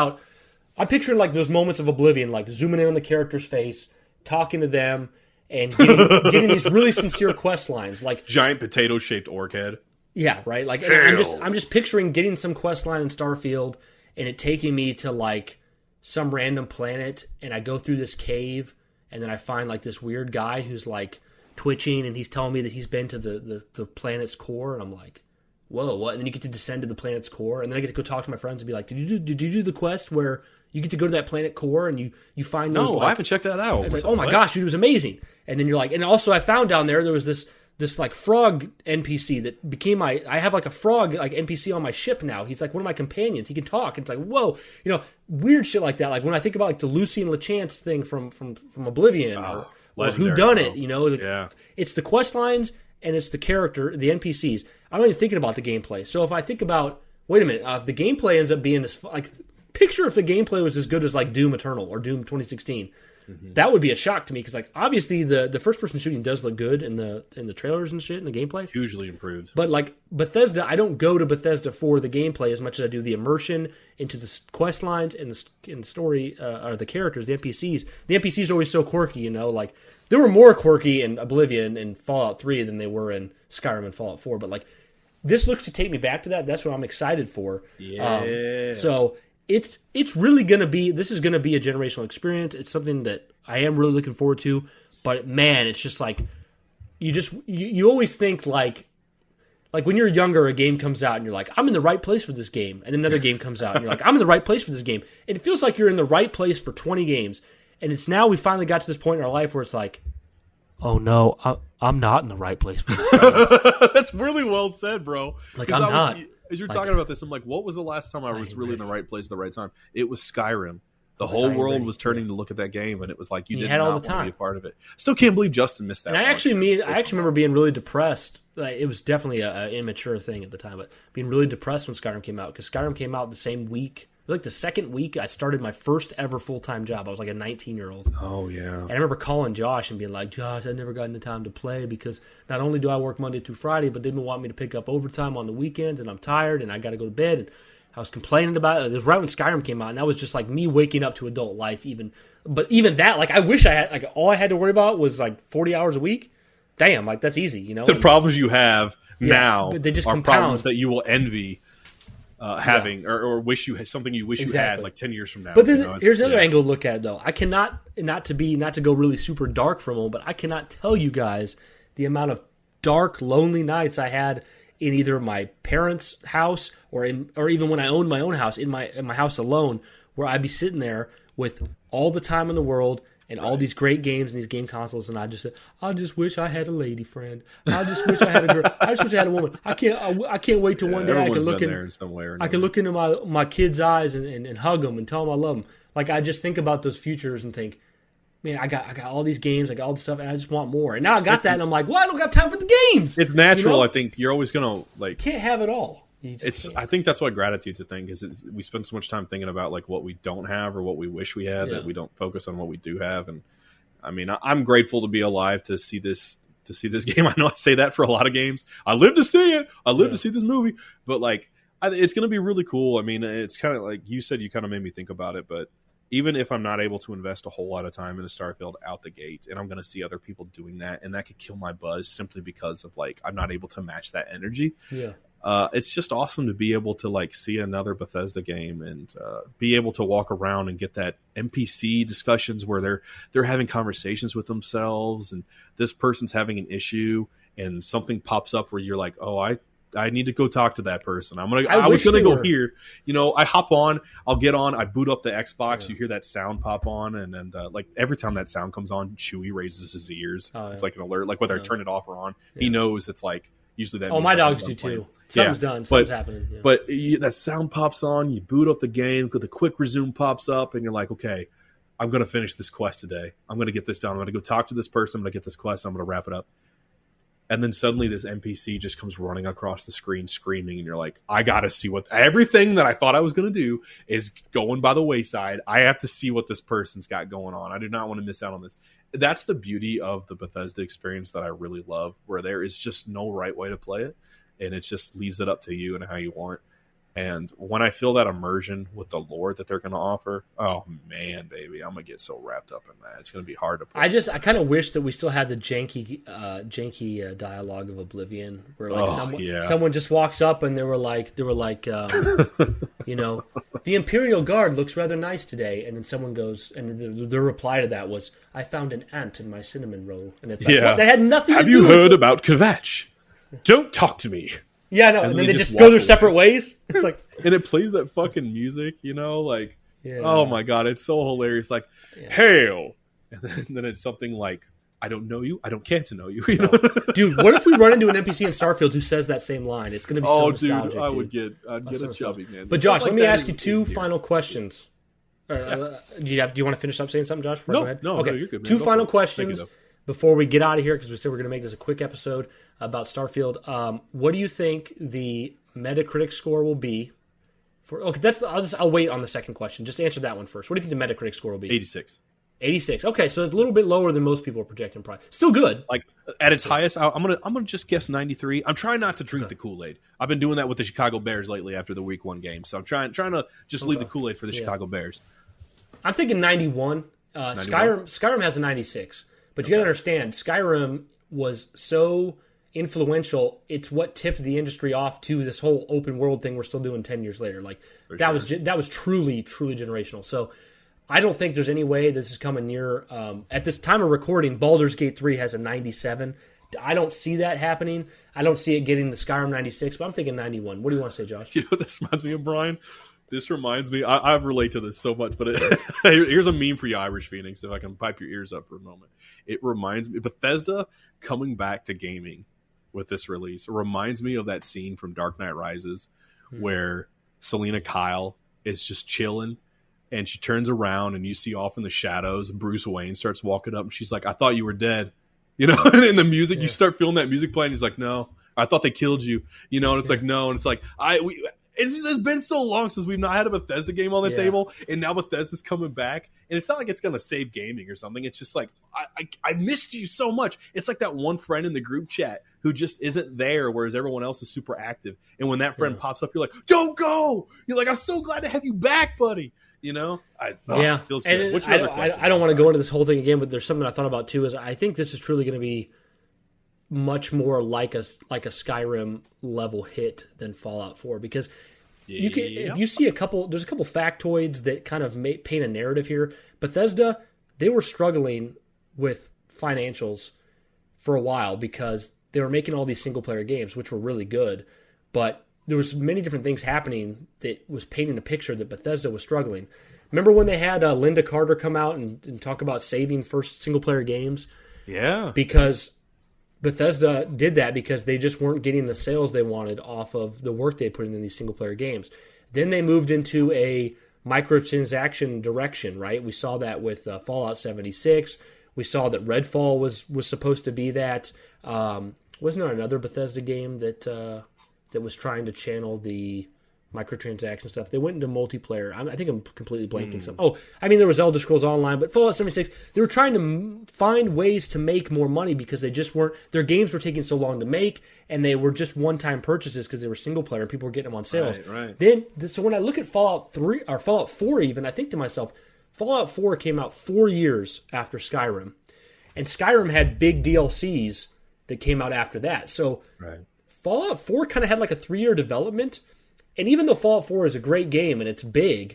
I'm picturing like those moments of Oblivion, like zooming in on the character's face, talking to them, and getting these really sincere quest lines, like giant potato-shaped orc head. Yeah, right. Like, and I'm just picturing getting some quest line in Starfield, and it taking me to like some random planet, and I go through this cave, and then I find like this weird guy who's like twitching, and he's telling me that he's been to the planet's core, and I'm like, whoa, what? And then you get to descend to the planet's core, and then I get to go talk to my friends and be like, did you do the quest where you get to go to that planet core and you find those? No, I haven't checked that out. It's like, oh my gosh, dude, it was amazing. And then you're like, and also I found down there was this like frog NPC that became I have like a frog like NPC on my ship now. He's like one of my companions. He can talk. And it's like, whoa, weird shit like that. Like when I think about like the Lucy and LeChance thing from Oblivion or Whodunit, it's the quest lines and it's the character, the NPCs. I'm not even thinking about the gameplay. So if I think about, wait a minute, if the gameplay ends up being this, like, picture if the gameplay was as good as like Doom Eternal or Doom 2016. That would be a shock to me, because like obviously the first person shooting does look good in the trailers and shit, in the gameplay, hugely improved. But like Bethesda, I don't go to Bethesda for the gameplay as much as I do the immersion into the quest lines and the story, or the characters, the NPCs. The NPCs are always so quirky, like they were more quirky in Oblivion and Fallout 3 than they were in Skyrim and Fallout 4. But like this looks to take me back to that. That's what I'm excited for. Yeah. So it's really going to be, this is going to be a generational experience. It's something that I am really looking forward to, but man, it's just like, you always think like when you're younger, a game comes out and you're like, I'm in the right place for this game. And then another game comes out and you're like, I'm in the right place for this game. And it feels like you're in the right place for 20 games. And it's now we finally got to this point in our life where it's like, oh no, I'm not in the right place for this guy. That's really well said, bro. Like, I'm not. As you're talking about this, I'm like, what was the last time I was really in the right place at the right time? It was Skyrim. The whole world was turning to look at that game, and it was like you did not want to be a part of it. Still can't believe Justin missed that. And I actually remember being really depressed. Like, it was definitely an immature thing at the time, but being really depressed when Skyrim came out, because Skyrim came out the same week. It was like the second week I started my first ever full-time job. I was like a 19-year-old. Oh, yeah. And I remember calling Josh and being like, Josh, I never got into time to play because not only do I work Monday through Friday, but they've been wanting me to pick up overtime on the weekends, and I'm tired, and I got to go to bed. And I was complaining about it. It was right when Skyrim came out, and that was just like me waking up to adult life. But even that, like, I wish I had, like, all I had to worry about was like 40 hours a week. Damn, like, that's easy, you know? The problems you have now they just are compound. problems that you will envy having, or wish you had something you wish you had like 10 years from now. But then here's another angle to look at it, though. I cannot, not to go really super dark for a moment, but I cannot tell you guys the amount of dark, lonely nights I had in either my parents' house or even when I owned my own house, in my house alone, where I'd be sitting there with all the time in the world and all these great games and these game consoles, and I just wish I had a lady friend. I just wish I had a girl. I just wish I had a woman. I can't wait till one day I can look into my kids' eyes and hug them and tell them I love them. Like, I just think about those futures and think, man, I got all these games, I got all this stuff, and I just want more. And now I got that, and I'm like, well, I don't got time for the games. It's natural. I think you're always gonna like can't have it all. I think that's why gratitude's a thing, because we spend so much time thinking about like what we don't have or what we wish we had that we don't focus on what we do have. And I mean, I'm grateful to be alive to see this game. I know I say that for a lot of games. I live to see it. I live to see this movie. But like, it's going to be really cool. I mean, it's kind of like you said. You kind of made me think about it. But even if I'm not able to invest a whole lot of time into Starfield out the gate, and I'm going to see other people doing that, and that could kill my buzz simply because of like I'm not able to match that energy. Yeah. It's just awesome to be able to like see another Bethesda game and be able to walk around and get that NPC discussions where they're having conversations with themselves, and this person's having an issue and something pops up where you're like, oh, I need to go talk to that person. I was gonna go here. You know, I hop on, I'll get on, I boot up the Xbox, you hear that sound pop on, and like every time that sound comes on, Chewie raises his ears. It's like an alert, like whether I turn it off or on. He knows it's like usually that. Oh, my dogs do too. Something's done. Something's happening. Yeah. But that sound pops on. You boot up the game. The quick resume pops up, and you're like, okay, I'm going to finish this quest today. I'm going to get this done. I'm going to go talk to this person. I'm going to get this quest. I'm going to wrap it up. And then suddenly this NPC just comes running across the screen screaming, and you're like, I got to see everything that I thought I was going to do is going by the wayside. I have to see what this person's got going on. I do not want to miss out on this. That's the beauty of the Bethesda experience that I really love, where there is just no right way to play it, and it just leaves it up to you and how you want. And when I feel that immersion with the lore that they're going to offer, oh man, baby, I'm going to get so wrapped up in that. It's going to be hard to play. I kind of wish that we still had the janky dialogue of Oblivion, where like someone just walks up and they were like, you know, the Imperial Guard looks rather nice today, and then someone goes, and their reply to that was, I found an ant in my cinnamon roll, and it's like, what? That had nothing. Have to do you with heard about Kvatch? Don't talk to me. Yeah, no, and then they just go their separate ways. It's like, and it plays that fucking music, you know, like, oh my god, it's so hilarious. Like, hail, and then it's something like, I don't know you, I don't care to know you. You know? Dude, what if we run into an NPC in Starfield who says that same line? It's going to be so nostalgic. I'd get a chubby, man. But Josh, let me ask you two final questions. Do you want to finish up saying something, Josh? Before I go ahead? No, you're good, man. Two final questions before we get out of here, because we said we're going to make this a quick episode about Starfield. What do you think the Metacritic score will be? I'll wait on the second question. Just answer that one first. What do you think the Metacritic score will be? 86. 86. Okay, so it's a little bit lower than most people are projecting. Probably still good. Like at its highest, I'm gonna just guess 93. I'm trying not to drink the Kool-Aid. I've been doing that with the Chicago Bears lately after the Week 1 game. So I'm trying to just leave the Kool-Aid for the Chicago Bears. I'm thinking 91. 91? Skyrim has a 96, but you got to understand, Skyrim was so influential. It's what tipped the industry off to this whole open world thing we're still doing 10 years later. Like that was truly generational. So I don't think there's any way this is coming near. At this time of recording, Baldur's Gate 3 has a 97. I don't see that happening. I don't see it getting the Skyrim 96, but I'm thinking 91. What do you want to say, Josh? You know what this reminds me of, Brian? This reminds me, I relate to this so much, but here's a meme for you, Irish Phoenix, if I can pipe your ears up for a moment. It reminds me, Bethesda coming back to gaming with this release, it reminds me of that scene from Dark Knight Rises where Selena Kyle is just chilling and she turns around and you see off in the shadows, Bruce Wayne starts walking up and she's like, I thought you were dead. You know, and in the music, you start feeling that music playing. He's like, no, I thought they killed you. You know, and it's like, no. And it's like, it's been so long since we've not had a Bethesda game on the table, and now Bethesda's coming back, and it's not like it's going to save gaming or something. It's just like, I missed you so much. It's like that one friend in the group chat who just isn't there, whereas everyone else is super active. And when that friend pops up, you're like, don't go! You're like, I'm so glad to have you back, buddy. You know? It feels good. What's your other question? I don't want to go into this whole thing again, but there's something I thought about too, is I think this is truly going to be much more like a Skyrim level hit than Fallout 4, because you can, if you see there's a couple factoids that kind of paint a narrative here. Bethesda, they were struggling with financials for a while because they were making all these single player games, which were really good, but there was many different things happening that was painting a picture that Bethesda was struggling. Remember when they had Linda Carter come out and talk about saving first single player games? Yeah, because Bethesda did that because they just weren't getting the sales they wanted off of the work they put in these single-player games. Then they moved into a microtransaction direction, right? We saw that with Fallout 76. We saw that Redfall was supposed to be that. Wasn't there another Bethesda game that was trying to channel the microtransaction stuff? They went into multiplayer. I think I'm completely blanking some. Oh, I mean, there was Elder Scrolls Online, but Fallout 76, they were trying to find ways to make more money because they just weren't, their games were taking so long to make, and they were just one-time purchases because they were single player and people were getting them on sales. Right. So when I look at Fallout 3 or Fallout 4 even, I think to myself, Fallout 4 came out 4 years after Skyrim, and Skyrim had big DLCs that came out after that. So Fallout 4 kind of had like a 3-year development. And even though Fallout 4 is a great game and it's big,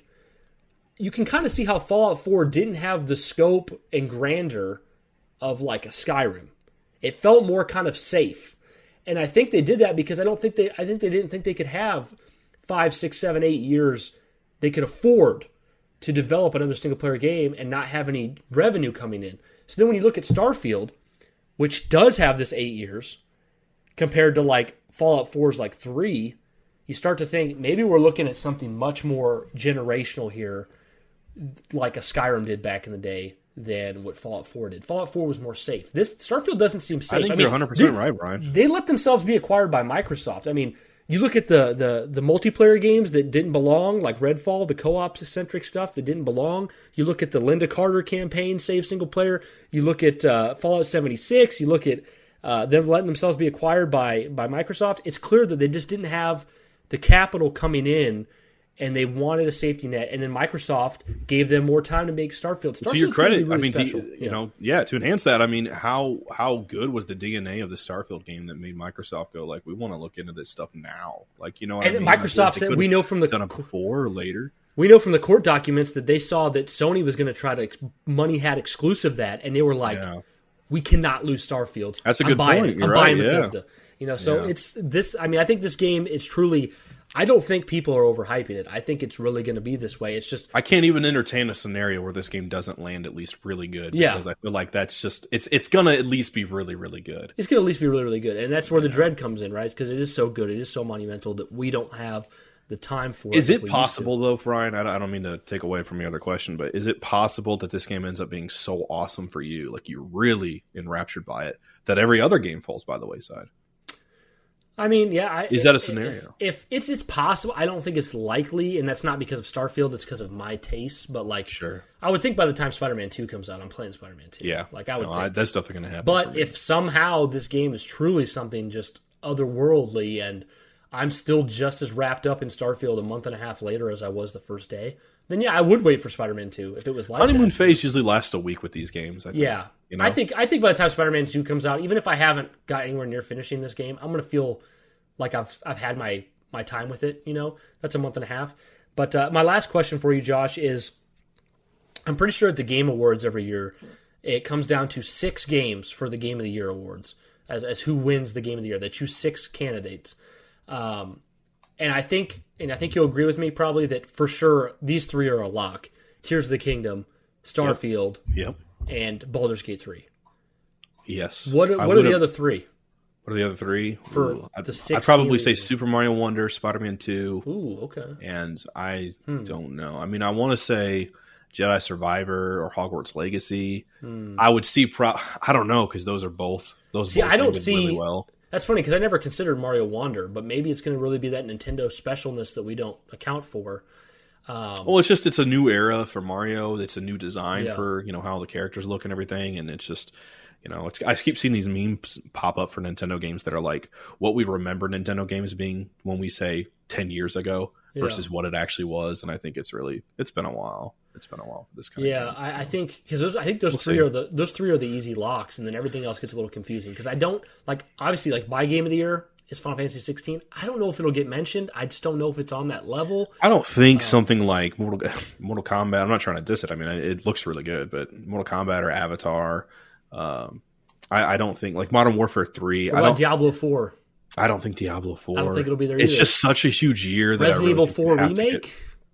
you can kind of see how Fallout 4 didn't have the scope and grandeur of like a Skyrim. It felt more kind of safe. And I think they did that because I think they didn't think they could have 5, 6, 7, 8 years they could afford to develop another single player game and not have any revenue coming in. So then when you look at Starfield, which does have this 8 years, compared to like Fallout 4's like 3, you start to think maybe we're looking at something much more generational here, like a Skyrim did back in the day, than what Fallout 4 did. Fallout 4 was more safe. This Starfield doesn't seem safe. I think you're 100% right, Brian. They let themselves be acquired by Microsoft. I mean, you look at the multiplayer games that didn't belong, like Redfall, the co-op-centric stuff that didn't belong. You look at the Linda Carter campaign, save single player. You look at Fallout 76. You look at them letting themselves be acquired by Microsoft. It's clear that they just didn't have the capital coming in, and they wanted a safety net. And then Microsoft gave them more time to make Starfield. To your credit, really, I mean, to enhance that, I mean, how good was the DNA of the Starfield game that made Microsoft go like, we want to look into this stuff now? Like, you know what I mean? Microsoft said, we know from the done it before or later. We know from the court documents that they saw that Sony was going to try to money had exclusive that, and they were like, we cannot lose Starfield. That's a good point. I'm buying Bethesda. You know, so it's this. I mean, I think this game is truly. I don't think people are overhyping it. I think it's really going to be this way. It's just I can't even entertain a scenario where this game doesn't land at least really good. Because I feel like that's just it's going to at least be really, really good. It's going to at least be really, really good, and that's where the dread comes in, right? Because it is so good, it is so monumental that we don't have the time for it. Is it possible though, Brian? I don't mean to take away from your other question, but is it possible that this game ends up being so awesome for you, like you're really enraptured by it, that every other game falls by the wayside? I mean, yeah. Is that a scenario? If it's possible, I don't think it's likely, and that's not because of Starfield. It's because of my taste. But like, sure, I would think by the time Spider-Man 2 comes out, I'm playing Spider-Man 2. Yeah, like I would. Think. That's definitely going to happen. But if somehow this game is truly something just otherworldly, and I'm still just as wrapped up in Starfield a month and a half later as I was the first day, then yeah, I would wait for Spider-Man 2 if it was like honeymoon phase usually lasts a week with these games. I think. Yeah. You know? I think by the time Spider-Man 2 comes out, even if I haven't got anywhere near finishing this game, I'm going to feel like I've had my time with it, you know? That's a month and a half. But my last question for you, Josh, is I'm pretty sure at the Game Awards every year, it comes down to 6 games for the Game of the Year awards, as who wins the Game of the Year. They choose 6 candidates. And I think you'll agree with me probably that for sure these three are a lock. Tears of the Kingdom, Starfield, Yep. and Baldur's Gate 3. Yes. What are the other three? What are the other three? For I'd the 16 probably say Super Mario Wonder, Spider-Man 2. Ooh, okay. And I don't know. I mean, I want to say Jedi Survivor or Hogwarts Legacy. I would see I don't know, because those both I don't ended see really well. That's funny because I never considered Mario Wonder, but maybe it's going to really be that Nintendo specialness that we don't account for. Well, it's a new era for Mario. It's a new design Yeah. for how the characters look and everything, and it's just I keep seeing these memes pop up for Nintendo games that are like what we remember Nintendo games being when we say 10 years ago versus what it actually was, and I think it's been a while. It's been a while for this kind of game. I think because those three are the easy locks, and then everything else gets a little confusing because I don't obviously my game of the year is Final Fantasy 16. I don't know if it'll get mentioned. I just don't know if it's on that level. I don't think something like Mortal Kombat. I'm not trying to diss it. I mean, it looks really good, but Mortal Kombat or Avatar. I don't think like Modern Warfare 3. What about Diablo 4? I don't think Diablo 4. I don't think it'll be there It's either. just such a huge year that Resident I really Evil 4 remake.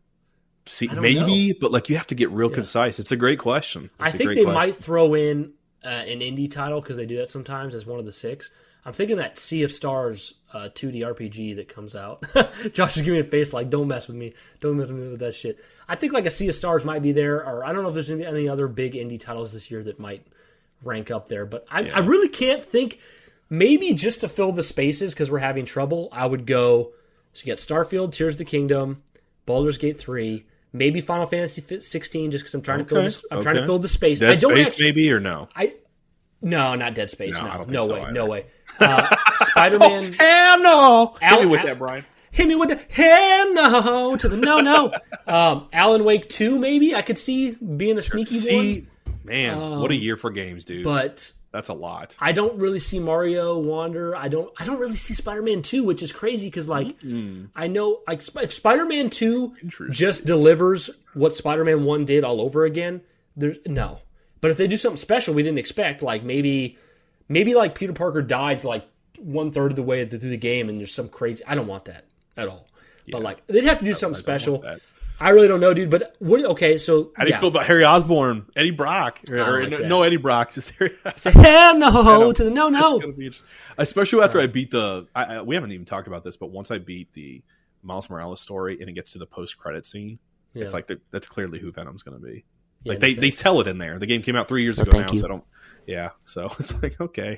Maybe, but you have to get real concise. It's a great question. I think they might throw in an indie title because they do that sometimes as one of the 6. I'm thinking that Sea of Stars 2D RPG that comes out. Josh is giving me a face like, don't mess with me. Don't mess with me with that shit. I think a Sea of Stars might be there, or I don't know if there's going to be any other big indie titles this year that might rank up there. But I really can't think. Maybe just to fill the spaces because we're having trouble, I would go. So you got Starfield, Tears of the Kingdom, Baldur's Gate 3, maybe Final Fantasy 16, just because I'm trying to fill this. I'm trying to fill the space. Dead Space, maybe, or no? No, not Dead Space. No, I don't no think way, so no way. Spider-Man. Hell no! Hit me with that, Brian. Hit me with the hell no to the no. Alan Wake 2, maybe I could see being a sneaky one. Man, what a year for games, dude. But that's a lot. I don't really see Mario Wonder. I don't really see Spider-Man 2, which is crazy because I know if Spider-Man 2 just delivers what Spider-Man 1 did all over again, there's no. But if they do something special we didn't expect, like maybe Peter Parker dies 1/3 of the way through the game and there's some crazy. I don't want that at all. Yeah. But they'd have to do something special. I really don't know, dude. But okay, so how do you feel about Harry Osborn, Eddie Brock, no Eddie Brock, just Harry? Hell no to the no. Especially after I beat we haven't even talked about this, but once I beat the Miles Morales story and it gets to the post-credit scene, it's that's clearly who Venom's going to be. Yeah, they tell it in there. The game came out 3 years ago now, so I don't. Yeah, so it's okay.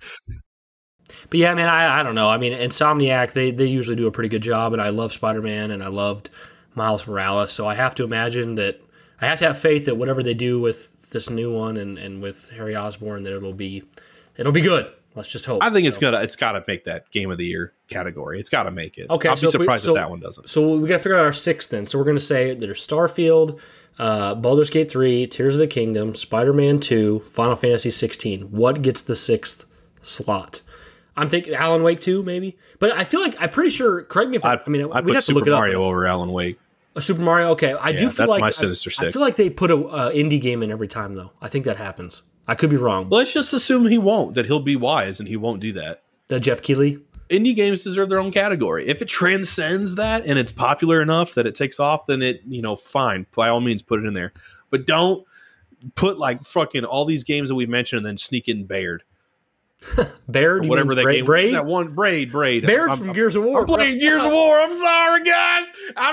But yeah, man, I don't know. I mean, Insomniac, they usually do a pretty good job, and I love Spider-Man, and I loved Miles Morales, so I have to imagine that I have to have faith that whatever they do with this new one and with Harry Osborn, that it'll be good. Let's just hope. I think it's got to make that Game of the Year category. It's got to make it. Okay, I'll be surprised if that one doesn't. So we got to figure out our 6th then. So we're going to say there's Starfield, Baldur's Gate 3, Tears of the Kingdom, Spider-Man 2, Final Fantasy 16. What gets the 6th slot? I'm thinking Alan Wake 2, maybe. But I feel I'm pretty sure, correct me if I'd we'd have put to look it up. Super Mario over Alan Wake. A Super Mario, okay. I do feel that's my Sinister Six. I feel like they put a indie game in every time, though. I think that happens. I could be wrong. Let's just assume that he'll be wise and he won't do that. The Jeff Keighley? Indie games deserve their own category. If it transcends that and it's popular enough that it takes off, then fine. By all means, put it in there. But don't put fucking all these games that we've mentioned and then sneak in Baird. Baird, whatever that game. Braid? That one Braid. Baird from Gears of War. I'm playing Gears of War. I'm sorry, guys.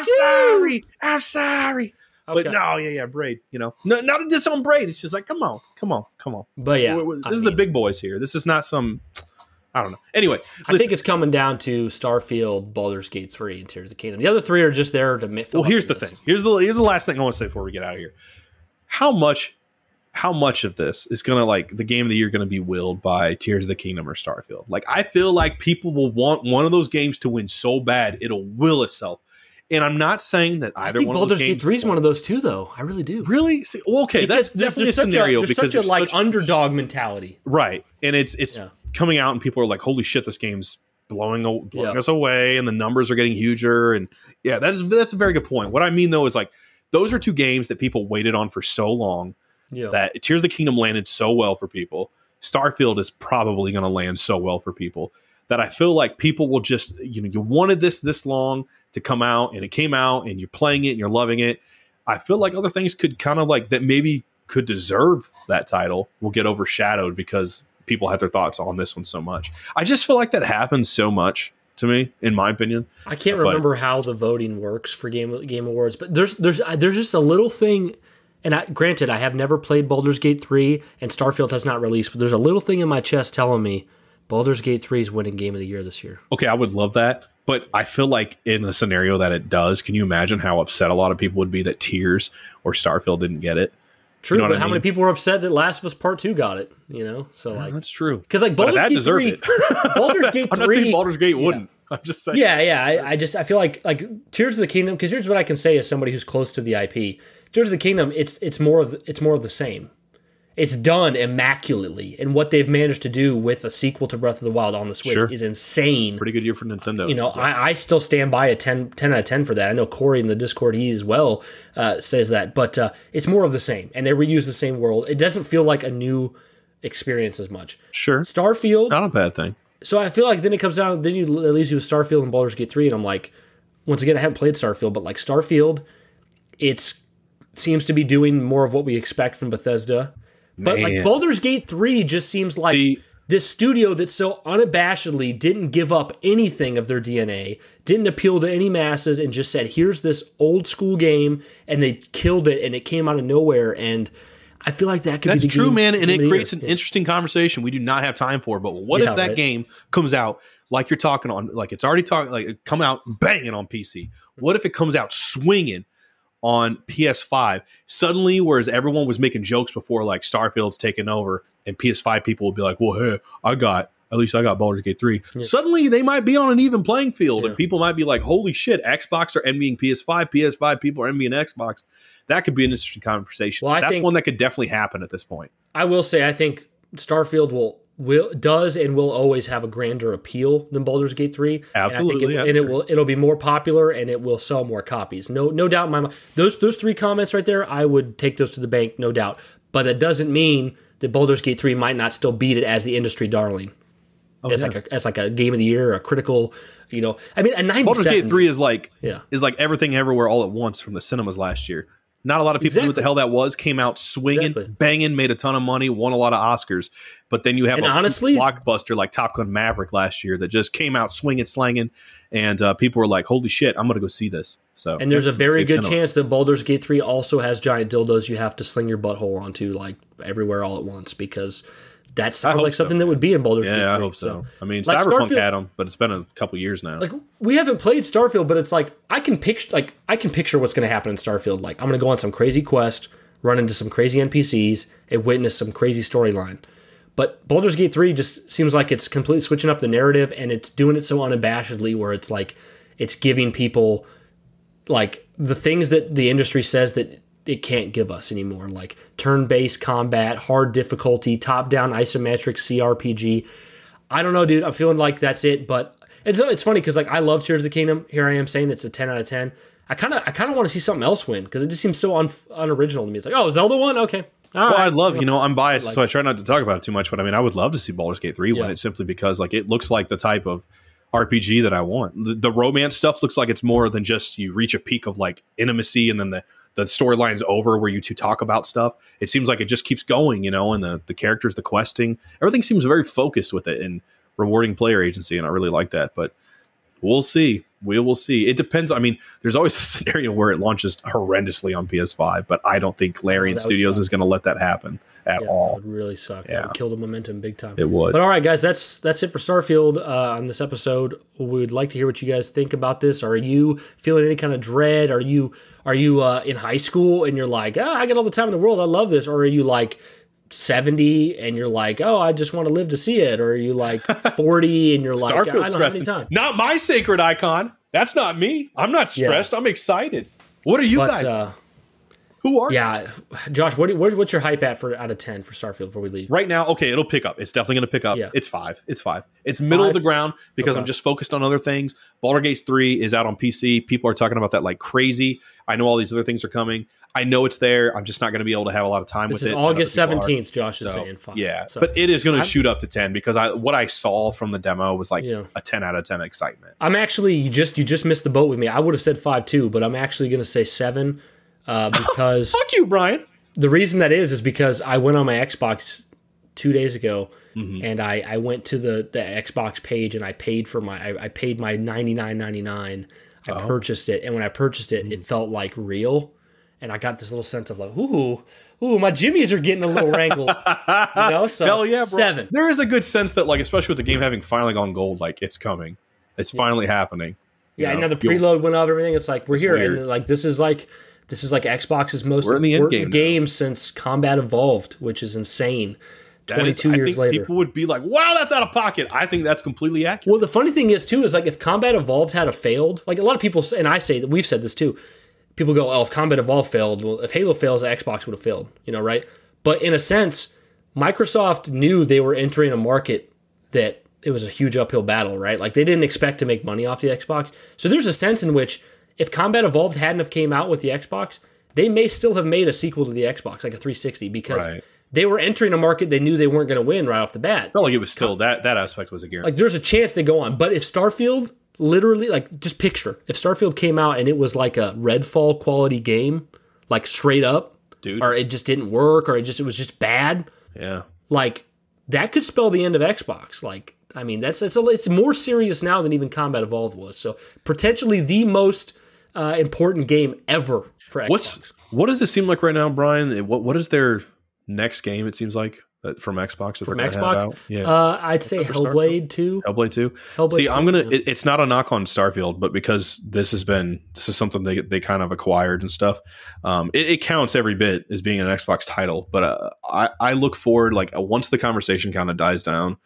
I'm sorry. Okay. But no, Braid. No, not a diss on Braid. It's just come on. But yeah, this is the big boys here. This is not some. I don't know. Anyway, I think it's coming down to Starfield, Baldur's Gate 3, and Tears of the Kingdom. The other 3 are just there to fill. Well, here's the thing. Here's the last thing I want to say before we get out of here. How much of this is gonna the game of the year gonna be willed by Tears of the Kingdom or Starfield? I feel like people will want one of those games to win so bad it'll will itself. And I'm not saying that either one of those games. Baldur's Gate 3 is one of those too, though. I really do. Really? See, okay, that's definitely a scenario because there's such underdog mentality, right? And it's coming out and people are like, "Holy shit, this game's blowing us away," and the numbers are getting huger. And that's a very good point. What I mean though is those are 2 games that people waited on for so long. Yeah. That Tears of the Kingdom landed so well for people. Starfield is probably going to land so well for people that I feel like people will just, you wanted this long to come out, and it came out, and you're playing it and you're loving it. I feel like other things could kind of like that maybe could deserve that title will get overshadowed because people have their thoughts on this one so much. I just feel like that happens so much to me, in my opinion. I can't remember how the voting works for Game Awards, but there's just a little thing. And granted, I have never played Baldur's Gate 3, and Starfield has not released, but there's a little thing in my chest telling me Baldur's Gate 3 is winning Game of the Year this year. Okay, I would love that, but I feel like in the scenario that it does, can you imagine how upset a lot of people would be that Tears or Starfield didn't get it? True, but how many people were upset that Last of Us Part 2 got it? So like that's true. Because like Baldur's Gate 3, Baldur's Gate 3, I'm not saying Baldur's Gate wouldn't. I'm just saying. Yeah. I feel like Tears of the Kingdom. Because here's what I can say as somebody who's close to the IP. Tears of the Kingdom. It's more of the same. It's done immaculately, and what they've managed to do with a sequel to Breath of the Wild on the Switch is insane. Pretty good year for Nintendo. I still stand by a 10 out of 10 for that. I know Corey in the Discord, he as well says that, but it's more of the same, and they reuse the same world. It doesn't feel like a new experience as much. Sure. Starfield. Not a bad thing. So I feel like then it comes down, then it leaves you with Starfield and Baldur's Gate 3, and I'm like, once again, I haven't played Starfield, but like Starfield, it seems to be doing more of what we expect from Bethesda. But like Baldur's Gate 3 just seems like this studio that so unabashedly didn't give up anything of their DNA, didn't appeal to any masses, and just said, here's this old school game, and they killed it, and it came out of nowhere, and I feel like that could be the true, game, man, and it creates an interesting conversation we do not have time for, but what if that game comes out like you're talking on, like it's already talking, like it come out banging on PC? What if it comes out swinging on PS5 suddenly, whereas everyone was making jokes before like Starfield's taken over, and PS5 people will be like, well, hey, I got Baldur's Gate 3. Yeah. Suddenly they might be on an even playing field, and people might be like, holy shit, Xbox are envying PS5 people are envying Xbox. That could be an interesting conversation. Well, that's one that could definitely happen at this point. I will say, I think Starfield does and will always have a grander appeal than Baldur's Gate 3. Absolutely. And it'll be more popular, and it will sell more copies. No doubt in my mind. Those three comments right there, I would take those to the bank, no doubt. But that doesn't mean that Baldur's Gate 3 might not still beat it as the industry darling. As like a game of the year, a critical, I mean, a 97. Baldur's Gate 3 is like Everything Everywhere All at Once from the cinemas last year. Not a lot of people knew what the hell that was. Came out swinging, banging, made a ton of money, won a lot of Oscars. But then you have blockbuster like Top Gun Maverick last year that just came out swinging, slanging, and people were like, "Holy shit, I'm going to go see this." So, and there's a very good chance that Baldur's Gate 3 also has giant dildos you have to sling your butthole onto, like everywhere all at once, because that sounds like something that would be in Baldur's Gate 3. Yeah, I hope so. I mean, like Cyberpunk had them, but it's been a couple years now. Like, we haven't played Starfield, but it's like I can picture what's going to happen in Starfield. Like, I'm going to go on some crazy quest, run into some crazy NPCs, and witness some crazy storyline. But Baldur's Gate 3 just seems like it's completely switching up the narrative, and it's doing it so unabashedly, where it's like it's giving people like the things that the industry says that it can't give us anymore, like turn-based combat, hard difficulty, top-down isometric CRPG. I don't know, dude. I'm feeling like that's it, but it's funny because like I love Tears of the Kingdom. Here I am saying it's a 10 out of 10. I kind of want to see something else win because it just seems so unoriginal to me. It's like, oh, Zelda won? Okay. All right. I'd love, I'm biased, so I try not to talk about it too much, but I mean, I would love to see Baldur's Gate 3 win it simply because like it looks like the type of RPG that I want. The romance stuff looks like it's more than just you reach a peak of like intimacy and then the storyline's over where you two talk about stuff. It seems like it just keeps going, and the characters, the questing, everything seems very focused with it and rewarding player agency, and I really like that. But we'll see. We will see. It depends. I mean, there's always a scenario where it launches horrendously on PS5, but I don't think Larian Studios is going to let that happen at all. That would really suck. That would kill the momentum big time. It would. But all right, guys, that's it for Starfield on this episode. We'd like to hear what you guys think about this. Are you feeling any kind of dread? Are you in high school and you're like, I got all the time in the world, I love this? Or are you like 70 and you're like, oh, I just want to live to see it? Or are you like 40 and you're like, I don't have any time? Not my sacred icon. That's not me. I'm not stressed. I'm excited. What are you guys? Who are? Yeah, Josh, what's your hype at for out of 10 for Starfield before we leave? Right now, okay, it'll pick up. It's definitely going to pick up. Yeah. It's 5. It's 5. It's middle of the ground because I'm just focused on other things. Baldur's Gate 3 is out on PC. People are talking about that like crazy. I know all these other things are coming. I know it's there. I'm just not going to be able to have a lot of time with it. This is August 17th, Josh is saying. 5. Yeah, so, but it is going to shoot up to 10 because what I saw from the demo was like a 10 out of 10 excitement. I'm actually, you just missed the boat with me. I would have said 5 too, but I'm actually going to say 7 because... Fuck you, Brian. The reason that is because I went on my Xbox 2 days ago, and I went to the Xbox page and I paid for I paid my $99.99. I purchased it, and when I purchased it, it felt like real, and I got this little sense of like, ooh, my jimmies are getting a little wrangled. So hell yeah, bro. 7. There is a good sense that, like, especially with the game having finally gone gold, like it's coming, it's finally happening. Yeah, and now the preload went up, everything. It's like we're here, weird. And like this is like Xbox's most important game since Combat Evolved, which is insane. 22 years later. People would be like, wow, that's out of pocket. I think that's completely accurate. Well, the funny thing is, too, is like if Combat Evolved had failed, like a lot of people, and I say that we've said this too, people go, oh, if Combat Evolved failed, well, if Halo fails, Xbox would have failed, right? But in a sense, Microsoft knew they were entering a market that it was a huge uphill battle, right? Like they didn't expect to make money off the Xbox. So there's a sense in which if Combat Evolved hadn't have came out with the Xbox, they may still have made a sequel to the Xbox, like a 360, because they were entering a market they knew they weren't going to win right off the bat. Felt like it was still that aspect was a guarantee. Like there's a chance they go on, but if Starfield literally, like just picture if Starfield came out and it was like a Redfall quality game, like straight up, dude, or it just didn't work, or it was just bad. Yeah, like that could spell the end of Xbox. Like I mean, it's more serious now than even Combat Evolved was. So potentially the most important game ever for Xbox. What does it seem like right now, Brian? What is their next game? It seems like from Xbox. From Xbox, yeah. I'd say Hellblade 2. Hellblade 2. See, I'm gonna. It's not a knock on Starfield, but because this is something they kind of acquired and stuff. It counts every bit as being an Xbox title. But I look forward, like once the conversation kind of dies down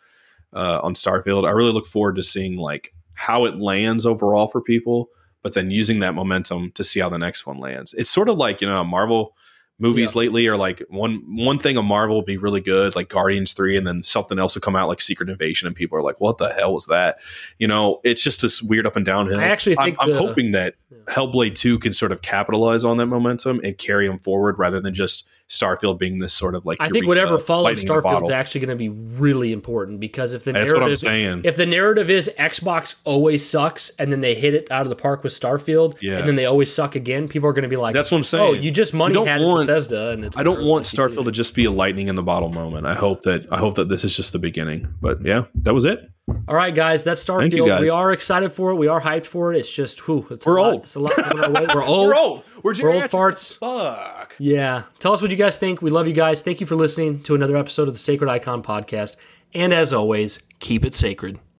on Starfield, I really look forward to seeing like how it lands overall for people, but then using that momentum to see how the next one lands. It's sort of like Marvel movies lately are like one thing of Marvel will be really good, like Guardians 3, and then something else will come out like Secret Invasion, and people are like, what the hell was that? It's just this weird up and downhill. I actually think I'm hoping that Hellblade 2 can sort of capitalize on that momentum and carry them forward rather than just Starfield being this sort of like I think whatever follows Starfield is actually going to be really important, because if the narrative, that's what I'm saying. If the narrative is Xbox always sucks and then they hit it out of the park with Starfield and then they always suck again, people are going to be like, that's what I'm saying. Oh, you just money had Bethesda, and I don't want Starfield to just be a lightning in the bottle moment. I hope that this is just the beginning. But yeah, that was it. All right, guys, that's Starfield. We are excited for it. We are hyped for it. It's just, we're old. It's a lot coming our way. We're old. We're old. We're old farts. Fuck. Yeah. Tell us what you guys think. We love you guys. Thank you for listening to another episode of the Sacred Icon Podcast. And as always, keep it sacred.